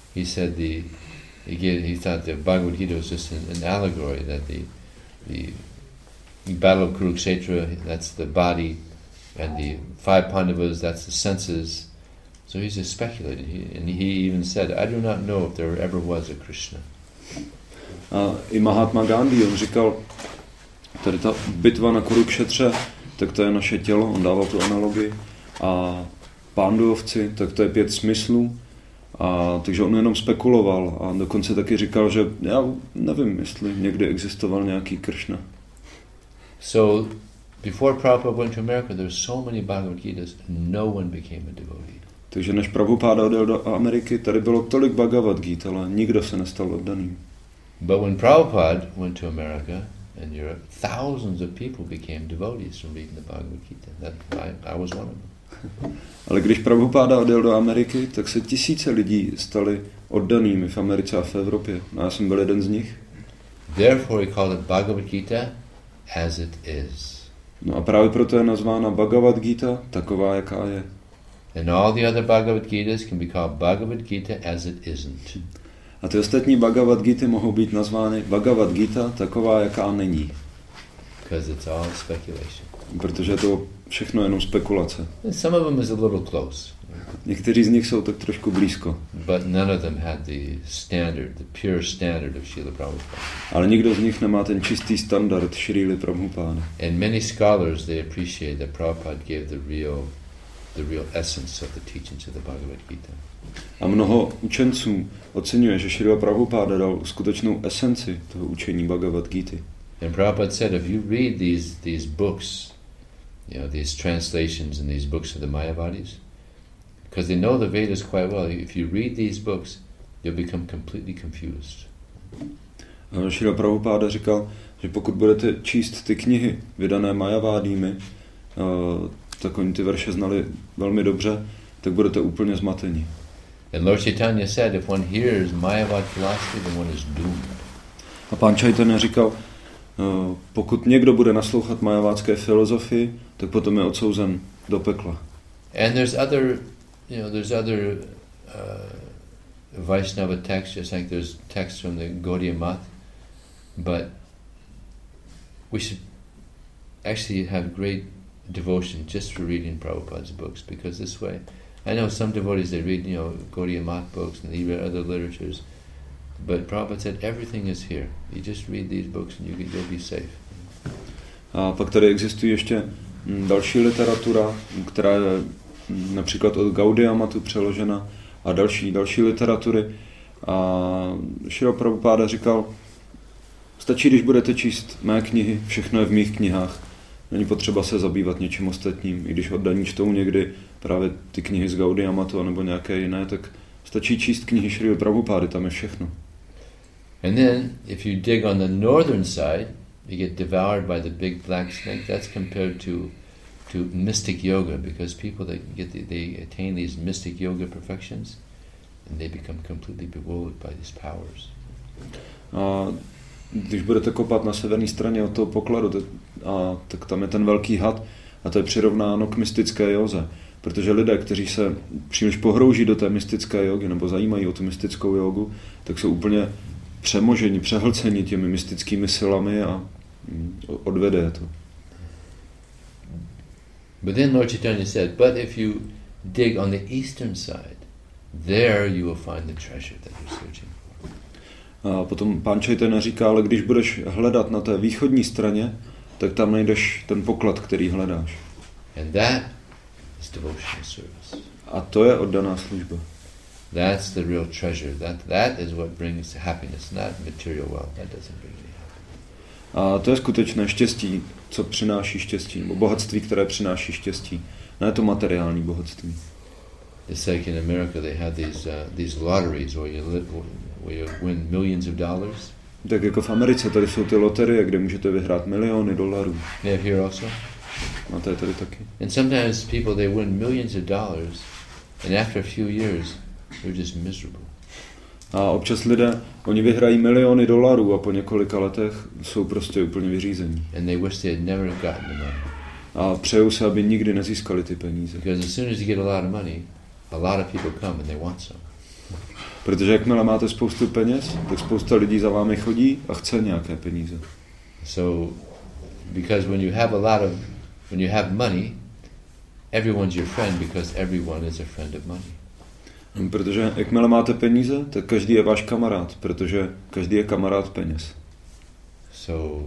he thought the Bhagavad Gita was just an allegory, that the battle of Kurukshetra, that's the body, and the 5 Pandavas, that's the senses. So he's just speculating, and he even said, I do not know if there ever was a Krishna. A i Mahatma Gandhi, on říkal, tady ta bitva na Kurukšetře, tak to je naše tělo, on dával tu analogii, a Pánduvovci, tak to je 5 smyslů, a takže on jenom spekuloval a dokonce taky říkal, že já nevím, jestli někdy existoval nějaký Kršna. So, before Prabhupada went to America, there were so many Bhagavad Gitas, no one became a devotee. Takže než Prabhupada odjel do Ameriky, tady bylo tolik Bhagavad Gita, ale nikdo se nestal oddaným. But when Prabhupada went to America and Europe, thousands of people became devotees from reading the Bhagavad Gita. I was one of them. Ale když Prabhupada odjel do Ameriky, tak se tisíce lidí stali oddanými v Americe a v Evropě. No, já jsem byl jeden z nich. Therefore he called it Bhagavad Gita as it is. No a právě proto je nazvána Bhagavad Gita taková, jaká je. And all the other Bhagavad Gitas can be called Bhagavad Gita as it isn't. A ty ostatní Bhagavad Gita mohou být nazvány Bhagavad Gita taková, jaká není. Because it's all speculation. Protože to všechno jenom spekulace. And some of them is a little close. Někteří z nich jsou tak trošku blízko. But none of them had the standard, the pure standard of Srila Prabhupada. Ale nikdo z nich nemá ten čistý standard Srily Prabhupada. And many scholars, they appreciate that Prabhupada gave the real essence of the teachings of the Bhagavad Gita. A mnoho učenců oceňuje, že Srila Prabhupada dal skutečnou esenci toho učení Bhagavad Gity. And Prabhupada said, if you read these books, these translations and these books of the Mayavadis, because they know the Vedas quite well, if you read these books, you'll become completely confused. Srila Prabhupada říkal, že pokud budete číst ty knihy vydané Mayavádími, tak oni ty verše znali velmi dobře, tak budete úplně zmateni. And Lord Chaitanya said, if one hears Mayavad philosophy, then one is doomed. A pán Chaitanya říkal, pokud někdo bude naslouchat majavádské filozofii, tak potom je odsouzen do pekla. And there's other Vaishnava texts, just like there's texts from the Gaudiya Math, but we should actually have great devotion just for reading Prabhupada's books, because this way, I know some devotees, they read, Gaudiya Math books and they read other literatures, but Prabhupada said everything is here. You just read these books and you'll be safe. A pak tady existuje ještě další literatura, která je například od Gaudiya Mathu přeložena, a další literatury. A Srila Prabhupada říkal, stačí, když budete číst mé knihy, všechno je v mých knihách. Není potřeba se zabývat něčím ostatním. I když oddaní čtou někdy právě ty knihy z Gaudiya Mathu nebo nějaké jiné, tak stačí číst knihy Srila Prabhupády, tam je všechno. And then, if you dig on the northern side, you get devoured by the big black snake. That's compared to mystic yoga, because people they attain these mystic yoga perfections, and they become completely bewildered by these powers. A když budete kopat na severní straně od toho pokladu, tak tam je ten velký had a to je přirovnáno k mystické józe. Protože lidé, kteří se příliš pohrouží do té mystické jógy nebo zajímají o tu mystickou jógu, tak jsou úplně přemoženi, přehlceni těmi mystickými silami a odvede je to. But then Lord Chaitanya said, but if you dig on the eastern side, there you will find the treasure that you're searching for. A potom Pán Chaitanya říká, ale když budeš hledat na té východní straně, tak tam najdeš ten poklad, který hledáš. And that is devotional service. A to je oddaná služba. That's the real treasure. That is what brings happiness, not material wealth. That doesn't bring any happiness. A to je skutečné štěstí, co přináší štěstí, nebo bohatství, které přináší štěstí. Ne to materiální bohatství. It's like in America they have these lotteries where you win millions of dollars. Tak jako v Americe, tady jsou ty loterie, kde můžete vyhrát miliony dolarů. They have here also. A to je tady taky. And sometimes people, they win millions of dollars, and after a few years, they're just miserable. A občas lidé, oni vyhrají miliony dolarů a po několika letech jsou prostě úplně vyřízení. And they wish they had never gotten the money. A přejou se, aby nikdy nezískali ty peníze. Because as soon as you get a lot of money, a lot of people come and they want some. Protože jakmile máte spoustu peněz, tak spousta lidí za vámi chodí a chce nějaké peníze. So, because when you have money, everyone's your friend because everyone is a friend of money. Protože jakmile máte peníze, tak každý je váš kamarád, protože každý je kamarád peněz. So,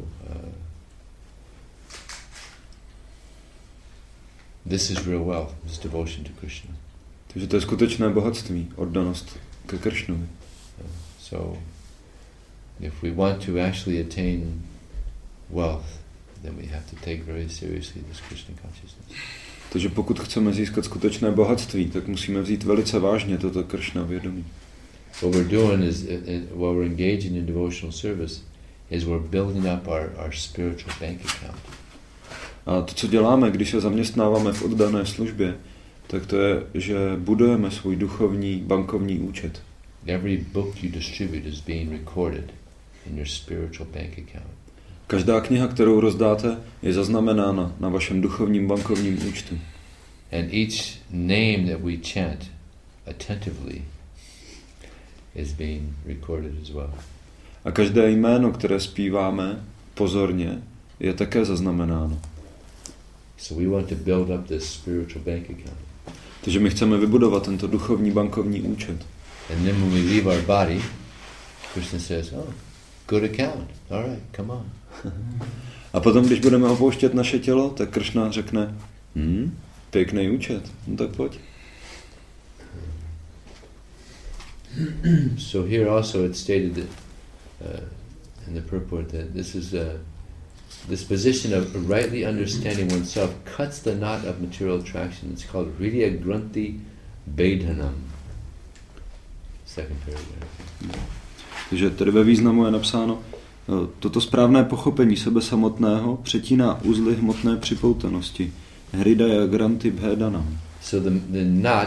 this is real wealth, this devotion to Krishna. Takže to je skutečné bohatství, oddanost ke Kršnovi. So, if we want to actually attain wealth, then we have to take very seriously this Krishna consciousness. Takže pokud chceme získat skutečné bohatství, tak musíme vzít velice vážně toto Kršna vědomí. What we're doing is, while we're engaging in devotional service, is we're building up our spiritual bank account. A to, co děláme, když se zaměstnáváme v oddané službě, tak to je, že budujeme svůj duchovní bankovní účet. Every book you distribute is being recorded in your spiritual bank account. Každá kniha, kterou rozdáte, je zaznamenána na vašem duchovním bankovním účtu. And each name that we chant attentively is being recorded as well. A každé jméno, které zpíváme pozorně, je také zaznamenáno. So we want to build up this spiritual bank account. Takže my chceme vybudovat tento duchovní bankovní účet. And then when we leave our body, Krishna says, oh, good account. All right, come on. A potom, když budeme opouštět naše tělo, tak Kršna řekne, pěkný účet, no tak pojď. So here also it's stated that, in the purport that this position of rightly understanding oneself cuts the knot of material attraction. It's called Hridaya Grunthi Bedhanam. Second paragraph. Takže tady ve významu je napsáno, toto správné pochopení sebe samotného přetíná uzly hmotné připoutanosti. Hridaya Grunthi Bedhanam. So the knot,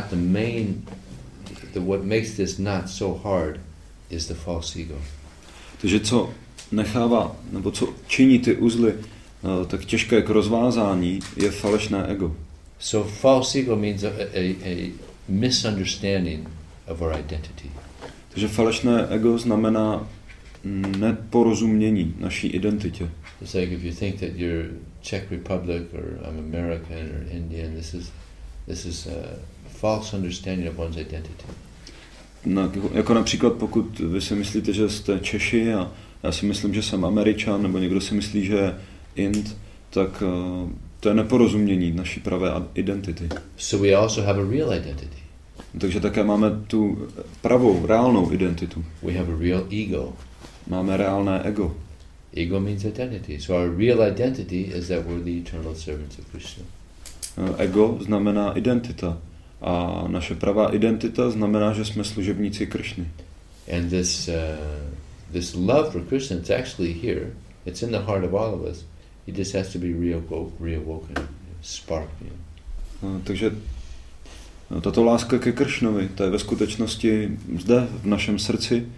what makes this knot so hard is the false ego. Takže co nechává, nebo co činí ty uzly tak těžké k rozvázání, je falešné ego. So false ego means a misunderstanding of our identity. Takže falešné ego znamená neporozumění naší identitě. It's like if you think that you're Czech Republic or I'm American or Indian, this is a false understanding of one's identity. Jako například pokud vy si myslíte, že jste Češi a já si myslím, že jsem Američan, nebo někdo si myslí, že je Ind, tak to je neporozumění naší pravé identity. So we also have a real identity. Takže také máme tu pravou, reálnou identitu. We have a real ego. Máme reálné ego. Ego means identity. So our real identity is that we're the eternal servants of Krishna. Ego znamená identita. A naše pravá identita znamená, že jsme služebníci Kršny. And this love for Krishna, it's actually here. It's in the heart of all of us. It just has to be reawoken, sparked. Takže tato láska ke Kršnovi, to je ve skutečnosti zde v našem srdci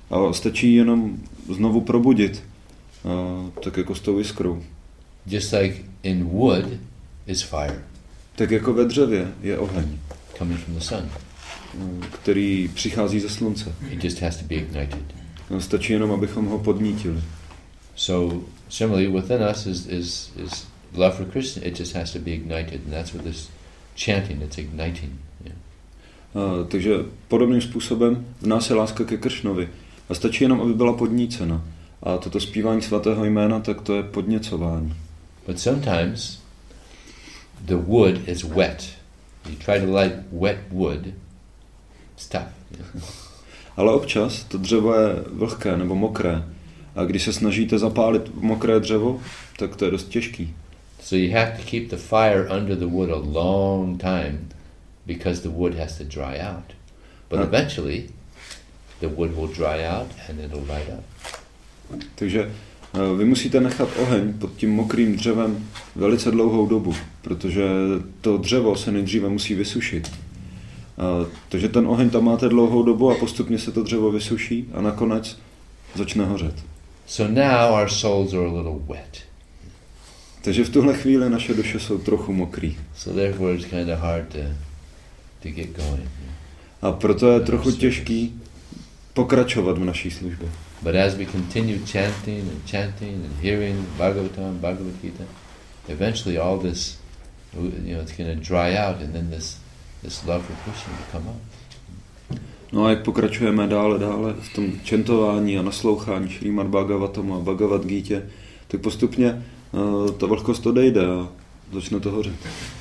A stačí jenom znovu probudit, tak jako s tou iskrou. Just like in wood is fire. Tak jako ve dřevě je oheň, Coming from the sun. který přichází ze slunce. It just has to be ignited. Stačí jenom, abychom ho podnítili. So similarly within us is love for Krishna. It just has to be ignited, and that's what this chanting, it's igniting. Yeah. Takže podobným způsobem v nás je láska ke Kršnovi. A stačí jenom, aby byla podnícena. A toto zpívání svatého jména, tak to je podněcování. But sometimes the wood is wet. You try to light wet wood, it's tough. Yeah. Ale občas to dřevo je vlhké nebo mokré. A když se snažíte zapálit mokré dřevo, tak to je dost těžký. So you have to keep the fire under the wood a long time because the wood has to dry out. But eventually the wood will dry out and it'll light up. Takže vy musíte nechat oheň pod tím mokrým dřevem velice dlouhou dobu, protože to dřevo se nejdříve musí vysušit. Takže ten oheň tam máte dlouhou dobu a postupně se to dřevo vysuší a nakonec začne hořet. So now our souls are a little wet. Takže v tuhle chvíli naše duše jsou trochu mokrý. So therefore it's kind of hard to get going. A proto je trochu těžký pokračovat v naší službě. But as we continue chanting and hearing Bhagavatam, Bhagavad Gita, eventually all this, it's going to dry out, and then this love for Krishna will come up. No a jak pokračujeme dále v tom čentování a naslouchání Šrímad Bhagavatamu a Bhagavad Gítě, tak postupně ta vlhkost odejde a začne to hořet.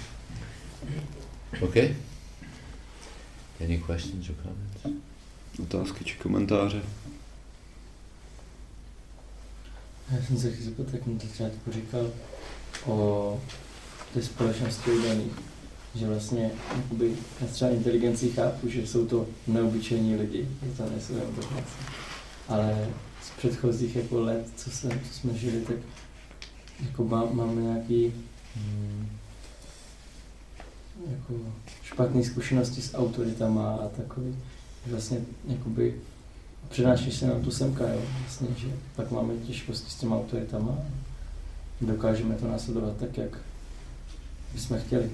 Okay? Any questions or comments? Otázky či komentáře? Já jsem se chtěl zeptat, jak mu to začátku říkal o té společnosti udaných, že vlastně jakoby, já třeba inteligenci chápu, že jsou to neobyčejní lidi, že to nejsou jenom to vlastně. Ale z předchozích jako let, co jsme žili, tak jako máme nějaký jako špatné zkušenosti s autoritama a takový. Vlastně jakoby přenáší se nám tu semka, jo, vlastně, že pak máme těžkosti s těma autoritama a dokážeme to následovat tak, jak bychom chtěli.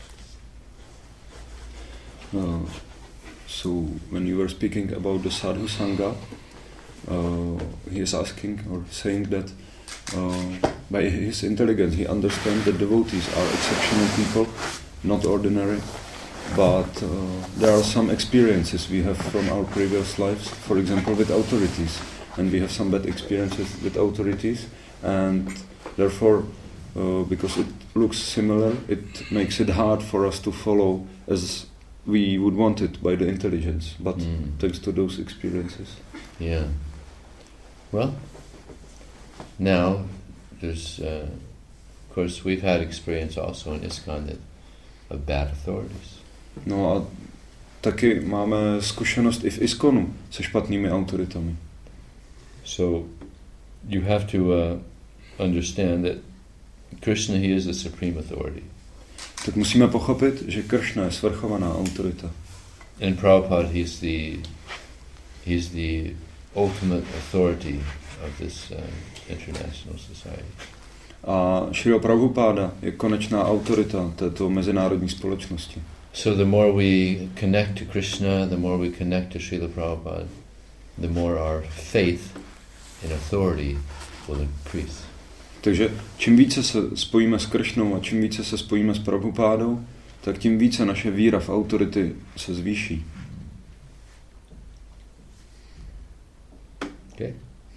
So when you were speaking about the sadhu sangha, he is asking or saying that by his intelligence he understands that devotees are exceptional people, not ordinary, but there are some experiences we have from our previous lives, for example with authorities, and we have some bad experiences with authorities, and therefore because it looks similar, it makes it hard for us to follow as we would want it by the intelligence, but thanks to those experiences. Yeah. Well, now there's, of course, we've had experience also in ISKCON of bad authorities. No a taky máme zkušenost i v ISKCONu se špatnými autoritami. So you have to understand that Krishna, he is the supreme authority. Tak musíme pochopit, že Kršna je svrchovaná autorita. And Prabhupada, he's the ultimate authority of this international society. A Šrila Prabhupáda je konečná autorita této mezinárodní společnosti. So the more we connect to Krishna, the more we connect to Srila Prabhupada, the more our faith in authority will increase. Takže čím více se spojíme s Kršnou a čím více se spojíme s Prabhupádou, tak tím více naše víra v autority se zvýší. Okay.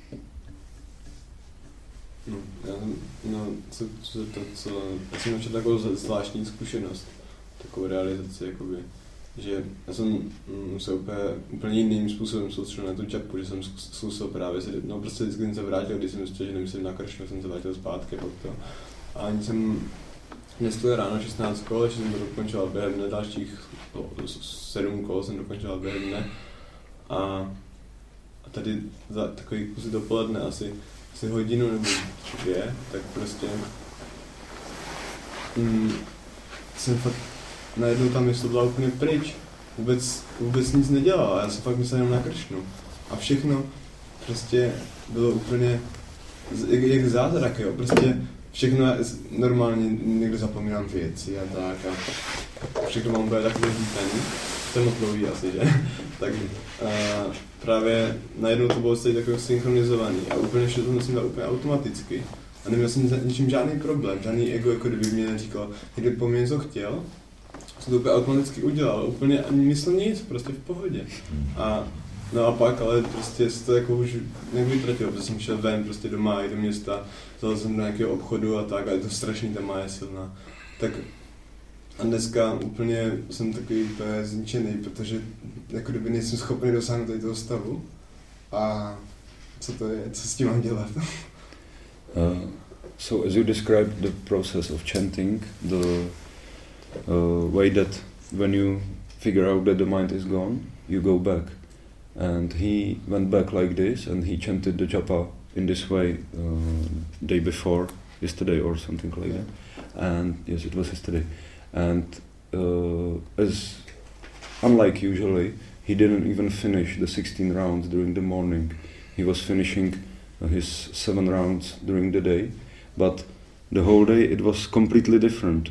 Já jsem našel takovou zvláštní zkušenost, takovou realizaci, jakoby, že já jsem se úplně jiným způsobem soustředil na tu čapu, že jsem zkusil právě se, prostě vždycky jsem se vrátil, když jsem myslel, že nemyslím na Kršnu, jsem se vrátil zpátky pak to. A ani jsem nestojil ráno 16 kol, ještě jsem to dokončoval během dne, dalších 7 kol jsem dokončoval během dne. A tady za takový kusy dopoledne asi hodinu nebo 2, tak prostě jsem fakt najednou ta mysl byla úplně pryč. Vůbec nic nedělala, já jsem fakt myslel jenom na Kršnu. A všechno, prostě bylo úplně jak zázrak, jo, prostě všechno normálně někde zapomínám věci a tak a všechno mám bude takové vítaní, temnotlový asi, že? Tak právě najednou to bylo stejně takový synchronizovaný a úplně všechno jsem dal úplně automaticky a neměl jsem s ničím žádný problém, žádný ego, jako kdyby mě neříkal, kdyby po mě něco chtěl, jsem to úplně automaticky udělal, úplně ani myslel nic, prostě v pohodě. No a pak, ale prostě to jako už nevytratil, protože jsem šel ven prostě doma i do města, vzal jsem do nějakého obchodu a tak, a je to strašný, ta má je silná. Tak a dneska úplně jsem takový úplně zničený, protože jako kdyby nejsem schopný dosáhnout tady toho stavu. A co to je, co s tím mám dělat? So as you described the process of chanting, the way that when you figure out that the mind is gone, you go back. And he went back like this, and he chanted the japa in this way day before, yesterday or something like that. And yes, it was yesterday. And as unlike usually, he didn't even finish the 16 rounds during the morning. He was finishing his 7 rounds during the day, but the whole day it was completely different.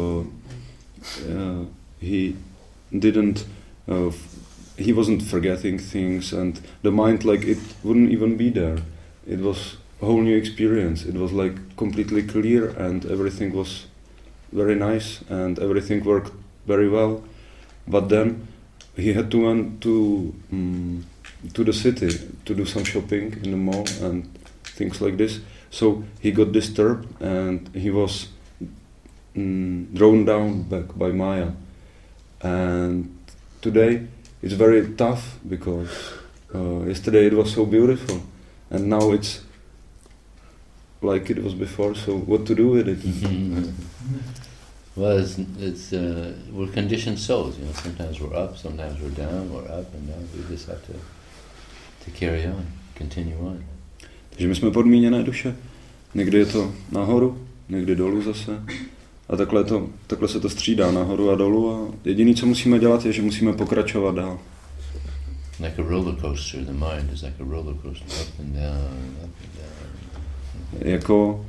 He didn't. He wasn't forgetting things, and the mind, like, it wouldn't even be there. It was a whole new experience. It was like completely clear, and everything was very nice, and everything worked very well. But then he had to went to the city to do some shopping in the mall and things like this. So he got disturbed, and he was drawn down back by Maya. And today it's very tough, because yesterday it was so beautiful, and now it's like it was before. So what to do with it? Well, it's we're conditioned souls. You know, sometimes we're up, sometimes we're down. We're up and down. We just have to carry on, continue on. Takže my jsme podmíněné duše. Někdy je to nahoru, někdy dolů zase. A takhle se to střídá nahoru a dolů, a jediné, co musíme dělat, je, že musíme pokračovat dál. Like a roller coaster, the mind is like a roller coaster, up and down, up and down. Jako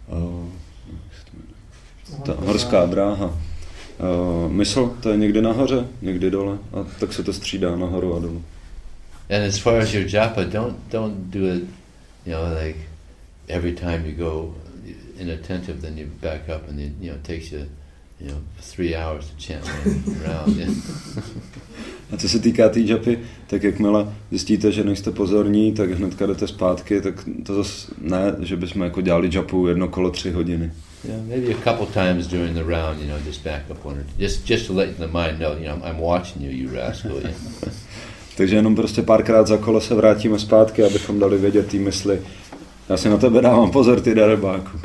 ta horská dráha. Mysl, to je někdy nahoře, někdy dole, a tak se to střídá nahoru a dolů. And as far as your japa, don't do it, you know, like every time you go inattentive, then you back up, and it, you know, takes you, 3 hours to chant one round. Yeah. A co se týká té japy, tak jakmile zjistíte, že nejste pozorní, tak hnedka jdete zpátky, tak to zase ne, že bychom jako dělali japu 1 kolo 3 hodiny. Yeah, maybe a couple times during the round, just back up one or two, just to let the mind know, I'm watching you rascal. Yeah. Takže jenom prostě párkrát za kolo se vrátíme zpátky, abychom dali vědět té mysli. Já si na tebe dávám pozor, ty darebáku.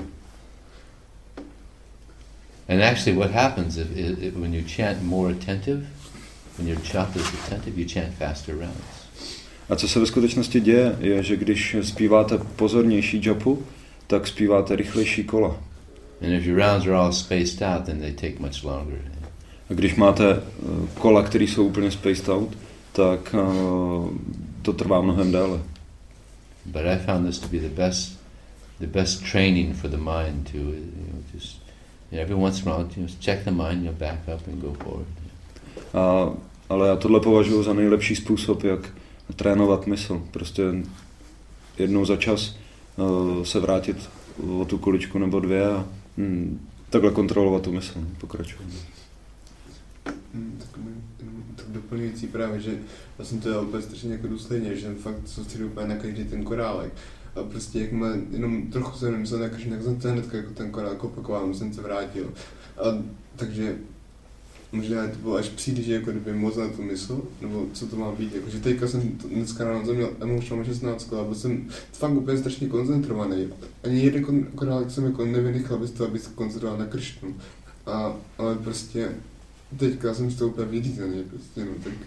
And actually what happens if when you chant more attentive, when your japa is attentive, you chant faster rounds. A co se ve skutečnosti děje, je, že když zpíváte pozornější japu, tak zpíváte rychlejší kola. And if your rounds are all spaced out, then they take much longer. A když máte kola, které jsou úplně spaced out, tak to trvá mnohem déle. But I found this to be the best training for the mind to, just every once in a while, check the mind, back up and go forward. Ale já tohle považuji za nejlepší způsob, jak trénovat mysl. Prostě jednou za čas se vrátit o tu kuličku nebo 2 a takhle kontrolovat tu mysl, pokračovat. Tak doplňující právě, že já jsem to dělal úplně strašně jako důsledně, že jsem fakt soustředil úplně na každý ten korálek. A prostě jakmile jenom trochu jsem nemyslel na každý, tak jsem se hnedka jako ten korálek opakoval, jsem se vrátil. Takže možná to bylo až příliš, že jako kdyby moc na tu mysl, nebo co to má být, jakože teďka jsem dneska ráno měl emotional 16, ale byl jsem fakt úplně strašně koncentrovaný. Ani jeden korálek jsem jako nevynechal bez toho, aby se koncentroval na Kršnu. Ale prostě teďka jsem z toho úplně vyřízený, prostě no tak.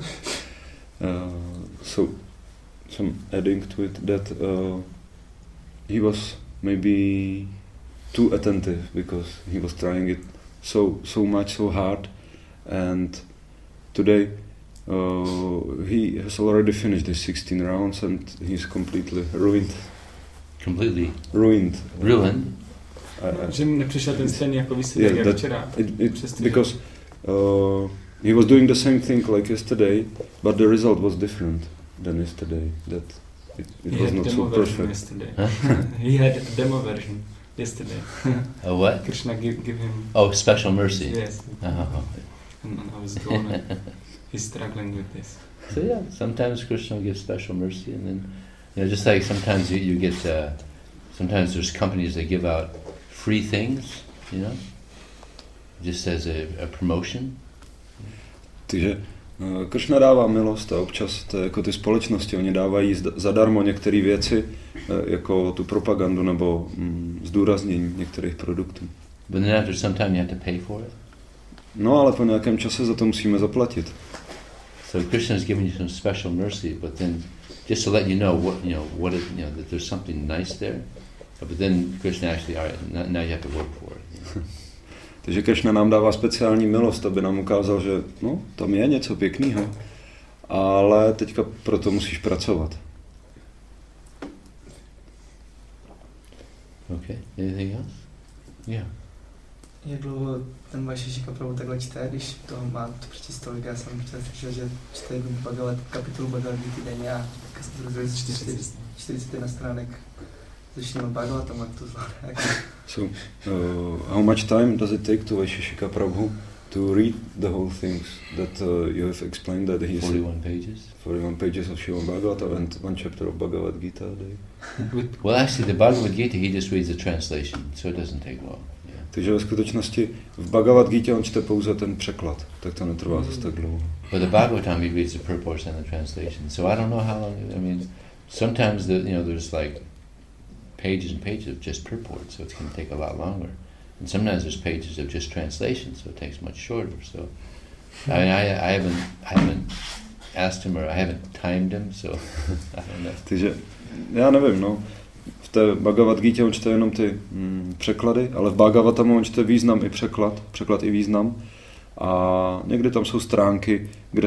So some adding to it that he was maybe too attentive, because he was trying it so much, so hard, and today he has already finished his 16 rounds and he's completely ruined. Completely Ruined. ruined. Že mu nepřišel ten stejný jako výsledek jak včera. Because he was doing the same thing like yesterday, but the result was different than yesterday. That it was not so perfect. He had a demo version yesterday. A what? Krishna give him. Oh, special mercy. Yes. Uh-huh. And I was drawn. And he's struggling with this. So yeah, sometimes Krishna gives special mercy, and then just like sometimes you get. Sometimes there's companies that give out free things, just as a promotion. Takže Kršna dává milost a občas to jako ty společnosti, oni dávají zadarmo některé věci, jako tu propagandu nebo zdůraznění některých produktů. But then after some time you have to pay for it. No, ale po nějakém čase za to musíme zaplatit. So Krishna is giving you some special mercy, but then just to let you know that there's something nice there. But then Krishna actually, all right, now you have to work for it. Takže Kršna nám dává speciální milost, aby nám ukázal, že tam je něco pěkného, ale teďka proto musíš pracovat. Okay, anything else? Yeah. Jak dlouho ten Vaisheshika Prabhu takhle čte, když to má to přečíst tolik? Já jsem slyšel, že čte kapitolu Bhagavad Gita denně a teďka jsem to rozdělil z 41 stránek. So, how much time does it take to Vaisheshika Prabhu to read the whole things that you have explained, that he 41 pages? 41 pages of Srimad Bhagavatam and 1 chapter of Bhagavad Gita a day? Well, actually, the Bhagavad Gita, he just reads the translation, so it doesn't take long. Yeah. Takže ve skutečnosti v Bhagavad Gita on čte pouze ten překlad, tak to netrvá zase tak dlouho. But the Bhagavatam, he reads the purport and the translation. So I don't know how long. I mean, sometimes there's like pages and pages of just purport, so it can take a lot longer. And sometimes there's pages of just translation, so it takes much shorter. So I mean, I haven't asked him, or I haven't timed him, so I don't know. Takže já nevím, v té Bhagavad Gita on čte jenom ty překlady, ale v Bhagavatamu on čte význam i překlad i význam. A někdy tam jsou stránky, kde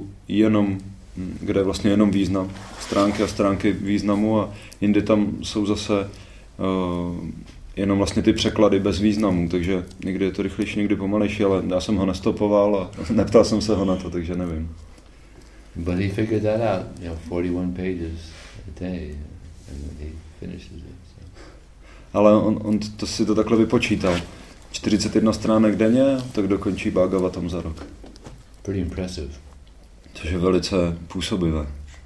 je vlastně jenom význam, stránky a stránky významu, a jindy tam jsou zase jenom vlastně ty překlady bez významu, takže někdy je to rychlejší, někdy pomalejší, ale já jsem ho nestopoval a neptal jsem se ho na to, takže nevím. But he figured that out, 41 pages a day, and he finishes it. So. Ale on si to takhle vypočítal. 41 stránek denně, tak dokončí Bhagavatam za rok. Pretty impressive. Což je velice působivé.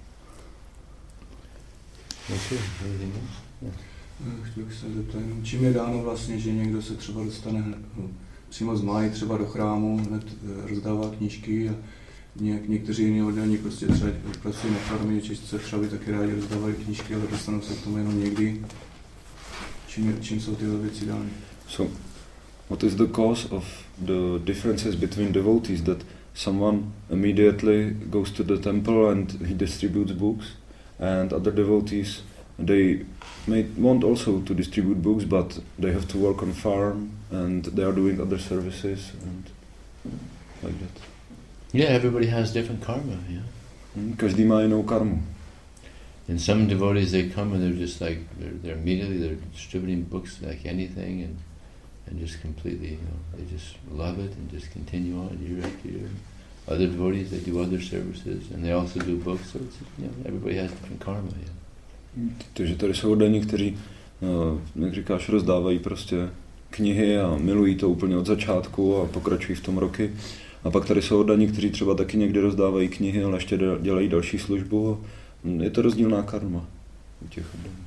Chtěl bych se zeptat, čím je dáno vlastně, že někdo se třeba dostane přímo z máji třeba do chrámu, hned rozdává knížky a někteří jiní oddaní prostě třeba pracují na farmě, Češce třeba taky rádi rozdávají knížky, ale dostanou se k tomu jenom někdy. Čím jsou tyhle věci dány? So, what is the cause of the differences between devotees, that someone immediately goes to the temple and he distributes books, and other devotees, they may want also to distribute books, but they have to work on farm and they are doing other services and like that. Yeah, everybody has different karma, yeah. Každý má jinou karmu. And some devotees, they come and they're just like, they're immediately distributing books like anything, and just completely, they just love it and just continue on year after year. Other devotees, they do other services and they also do books, so it's, everybody has different karma, yeah. Takže tady jsou oddaní, kteří, jak říkáš, rozdávají prostě knihy a milují to úplně od začátku a pokračují v tom roky. A pak tady jsou oddaní, kteří třeba taky někdy rozdávají knihy, ale ještě dělají další službu. Je to rozdílná karma u těch oddaních.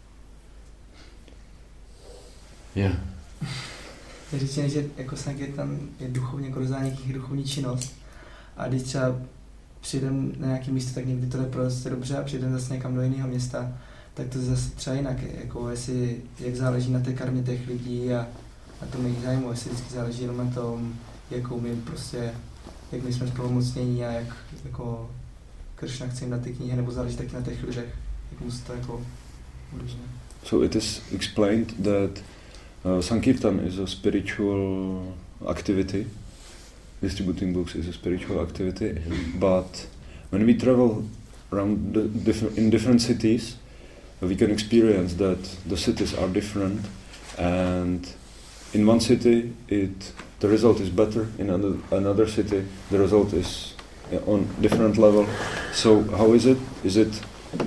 Yeah. Je řečené, že jako sankirtan je duchovně, jako rozdání nějakých duchovní činnost. A když třeba přijdem na nějaké místo, tak někdy to jde prostě dobře a přijdem zase někam do jiného města, tak to zase třeba jinak, jako jak záleží na té karmě těch lidí a na tom jejich zájmu, jestli vždycky záleží jenom na tom, jakou my prostě, jak my jsme spolumocnění a jak jako Kršna chce jim na ty knihy, nebo záleží taky na těch lidech, jak mu se to jako udrží. So it is explained that Sankirtan is a spiritual activity, distributing books is a spiritual activity, but when we travel around in different cities, we can experience that the cities are different, and in one city the result is better, in another city the result is on different level. So how is it? Is it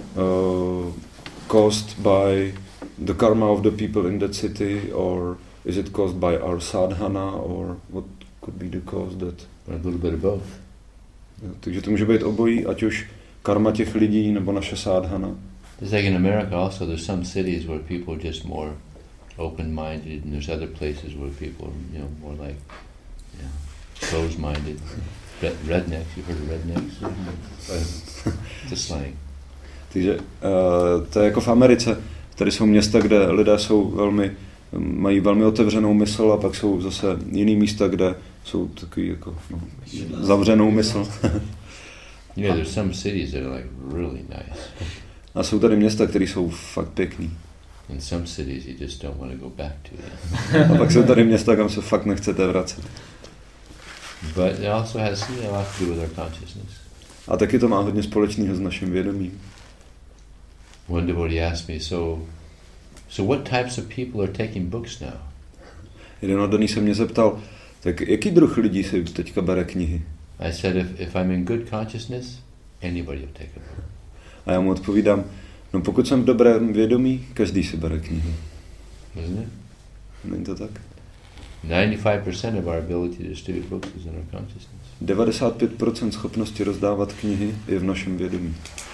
caused by the karma of the people in that city, or is it caused by our sadhana, or what could be the cause that? A little bit of both. Takže to může být obojí, ať už karma těch lidí nebo naše sadhana. It's like in America also, there's some cities where people are just more open-minded, and there's other places where people are, more like, closed-minded. Rednecks, you've heard of rednecks? It's a slang. Takže to je jako v Americe. Tady jsou města, kde lidé mají velmi otevřenou mysl, a pak jsou zase jiný místa, kde jsou takový jako zavřenou mysl. There's some cities that are like really nice. A jsou tady města, které jsou fakt pěkný. In some cities you just don't want to go back to. A pak jsou tady města, kam se fakt nechcete vracet. But it also has a lot to do with our consciousness. A taky to má hodně společného s naším vědomím. One devotee asked me, so what types of people are taking books now? Jeden oddaný se mě zeptal, tak jaký druh lidí si teďka bere knihy? I said, if I'm in good consciousness, anybody will take a book. A já mu odpovídám, no pokud jsem v dobrém vědomí, každý si bere knihy. Isn't it? Není to tak? 95% of our ability to distribute books is in our consciousness. 95% schopnosti rozdávat knihy je v našem vědomí.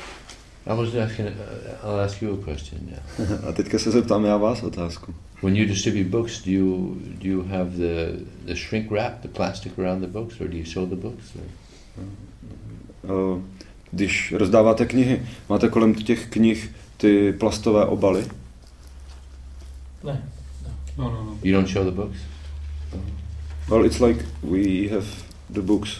I'll ask you a question now. A teďka se zeptám já vás otázku. When you distribute books, do you have the shrink wrap, the plastic around the books, or do you show the books? Když rozdáváte knihy, máte kolem těch knih ty plastové obaly? Ne. No. You don't show the books? Well, it's like we have the books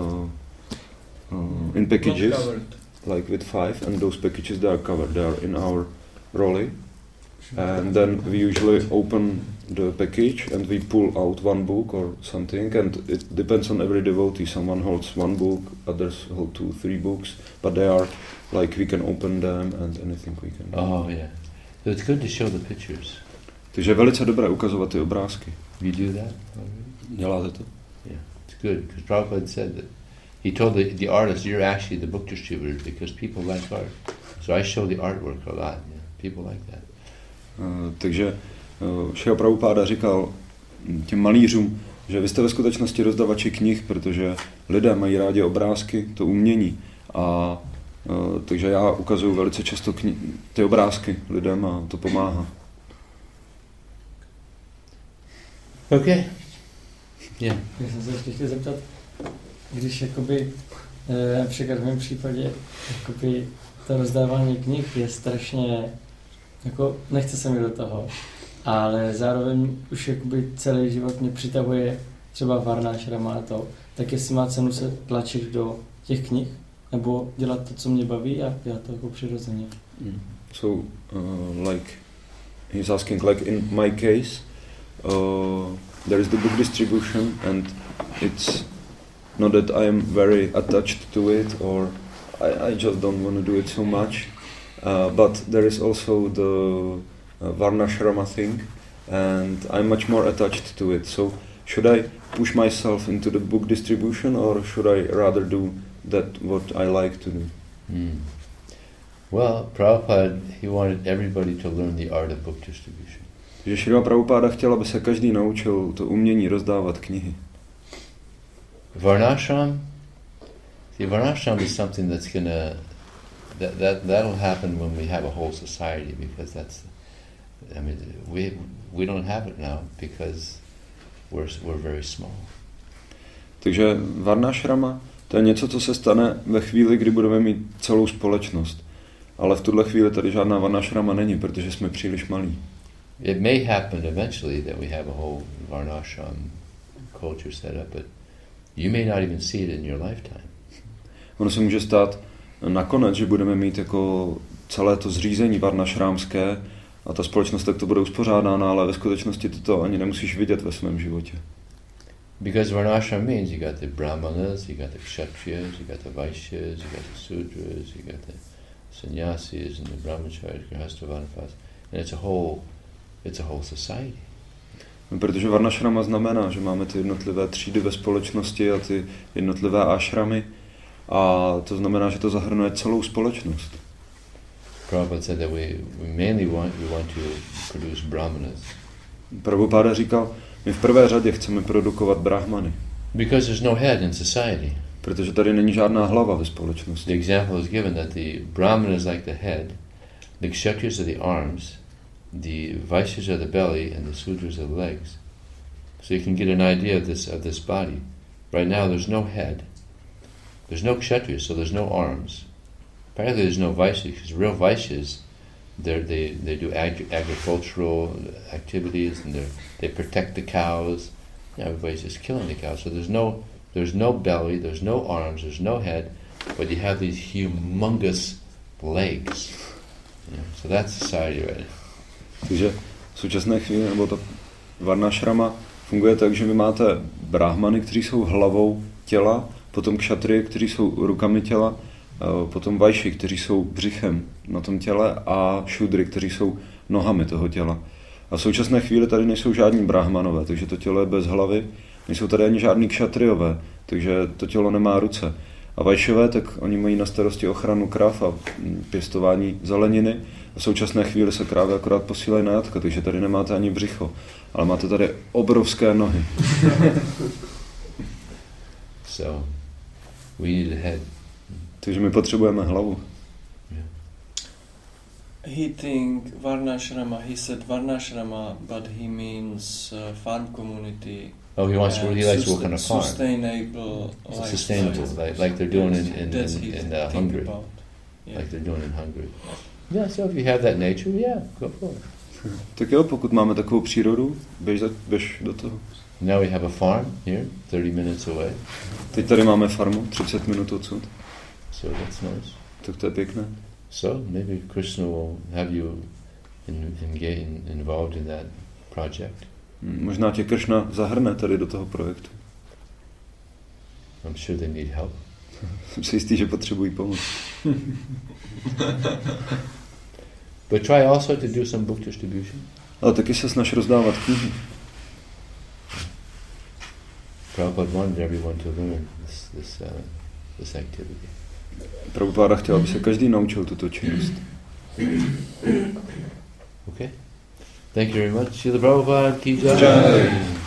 in packages, like with 5, and those packages, they are covered. They are in our rolly, and then we usually open the package and we pull out one book or something, and it depends on every devotee. Someone holds one book, others hold 2, 3 books, but they are like we can open them and anything we can. Oh yeah, so it's good to show the pictures. Takže je velice dobré ukazovat ty obrázky. You do that? Děláte to? Yeah, it's good, because Prabhupada said that he told the artist, you're actually the book distributor, because people like art. So I show the artwork a lot. People like that. Takže Šrila Prabhupáda říkal těm malířům, že vy jste ve skutečnosti rozdavači knih, protože lidé mají rádi obrázky, to umění. A takže já ukazuju velice často ty obrázky lidem a to pomáhá. Okay. Yeah. Já jsem se ještě chtěl zeptat, když jakoby, například v mém případě, jakoby to rozdávání knih je strašně, jako nechce se mi do toho, ale zároveň už jakoby celý život mě přitahuje třeba varnášrama a to, tak jestli má cenu se tlačit do těch knih, nebo dělat to, co mě baví a dělat to jako přirozeně. So, like, he's asking, like in my case, there is the book distribution, and it's not that I am very attached to it, or I just don't want to do it so much, but there is also the varnashrama thing, and I'm much more attached to it. So should I push myself into the book distribution, or should I rather do that what I like to do? Well, Prabhupada, he wanted everybody to learn the art of book distribution. Že Šrila Prabhupáda chtěl, aby se každý naučil to umění rozdávat knihy. Varnashram is something that's gonna that'll happen when we have a whole society, because we don't have it now because we're very small. Takže varnashrama, to je něco, co se stane ve chvíli, kdy budeme mít celou společnost. Ale v tuhle chvíli tady žádná varnashrama není, protože jsme příliš malí. It may happen eventually that we have a whole varnashram culture set up, but you may not even see it in your lifetime. Ono se může stát nakonec, že budeme mít jako celé to zřízení varnashrámské a ta společnost tak to bude uspořádána, ale ve skutečnosti to ani nemusíš vidět ve svém životě. Because varnashram means you got the brahmanas, you got the kshatriyas, you got the vaishyas, you got the sudras, you got the sannyasis and the brahmacharis, grihastha, vanaprastha, and it's a whole society. Protože varnashrama znamená, že máme ty jednotlivé třídy ve společnosti a ty jednotlivé ashramy, a to znamená, že to zahrnuje celou společnost. Prabhupada said that we mainly want to produce brahmanas. Prabhupada říkal, my v prvé řadě chceme produkovat brahmany. Because there's no head in society. Protože tady není žádná hlava ve společnosti. The example is given that the brahman is like the head, the kshatriyas are the arms, the vaishyas are the belly, and the sudras are the legs. So you can get an idea of this body. Right now there's no head, there's no kshatriyas, so there's no arms. Apparently there's no vaishyas, because real vaishyas, they do agricultural activities, and they protect the cows. Everybody's just killing the cows. So there's no belly, there's no arms, there's no head, but you have these humongous legs. So that's society right now. Takže v současné chvíli, nebo ta varnashrama funguje tak, že vy máte brahmany, kteří jsou hlavou těla, potom kšatrie, kteří jsou rukami těla, potom vajši, kteří jsou břichem na tom těle, a šudry, kteří jsou nohami toho těla. A v současné chvíli tady nejsou žádní brahmanové, takže to tělo je bez hlavy, nejsou tady ani žádní kšatriové, takže to tělo nemá ruce. A vajšové, tak oni mají na starosti ochranu krav a pěstování zeleniny. A v současné chvíli se krávy akorát posílají na jatka, takže tady nemáte ani břicho, ale máte tady obrovské nohy. So, we need a head. Takže my potřebujeme hlavu. He think Varnashrama, he said Varnashrama, but he means farm community. Oh, he likes to work on a farm. Sustainable life. Sustainable, like they're doing in Hungary. Yeah. Like they're doing in Hungary. Yeah, so if you have that nature, yeah, go for it. Tak jo, pokud máme takovou přírodu, běž do toho. Now we have a farm here, 30 minutes away. Teď tady máme farmu, 30 minut odsud. So that's nice. Tak to je pěkné. So maybe Krishna will have you involved in that project. Možná tě Krishna zahrne tady do toho projektu. I'm sure they need help. Jsem si jistý, že potřebují pomoc. But try also to do some book distribution. Ale taky se snaž rozdávat knihy. Prabhupada wanted everyone to learn this activity. Prabhupada chtěl, aby se každý naučil tuto činnost. Okay. Thank you very much. Srila Prabhupada ki jai. Jai.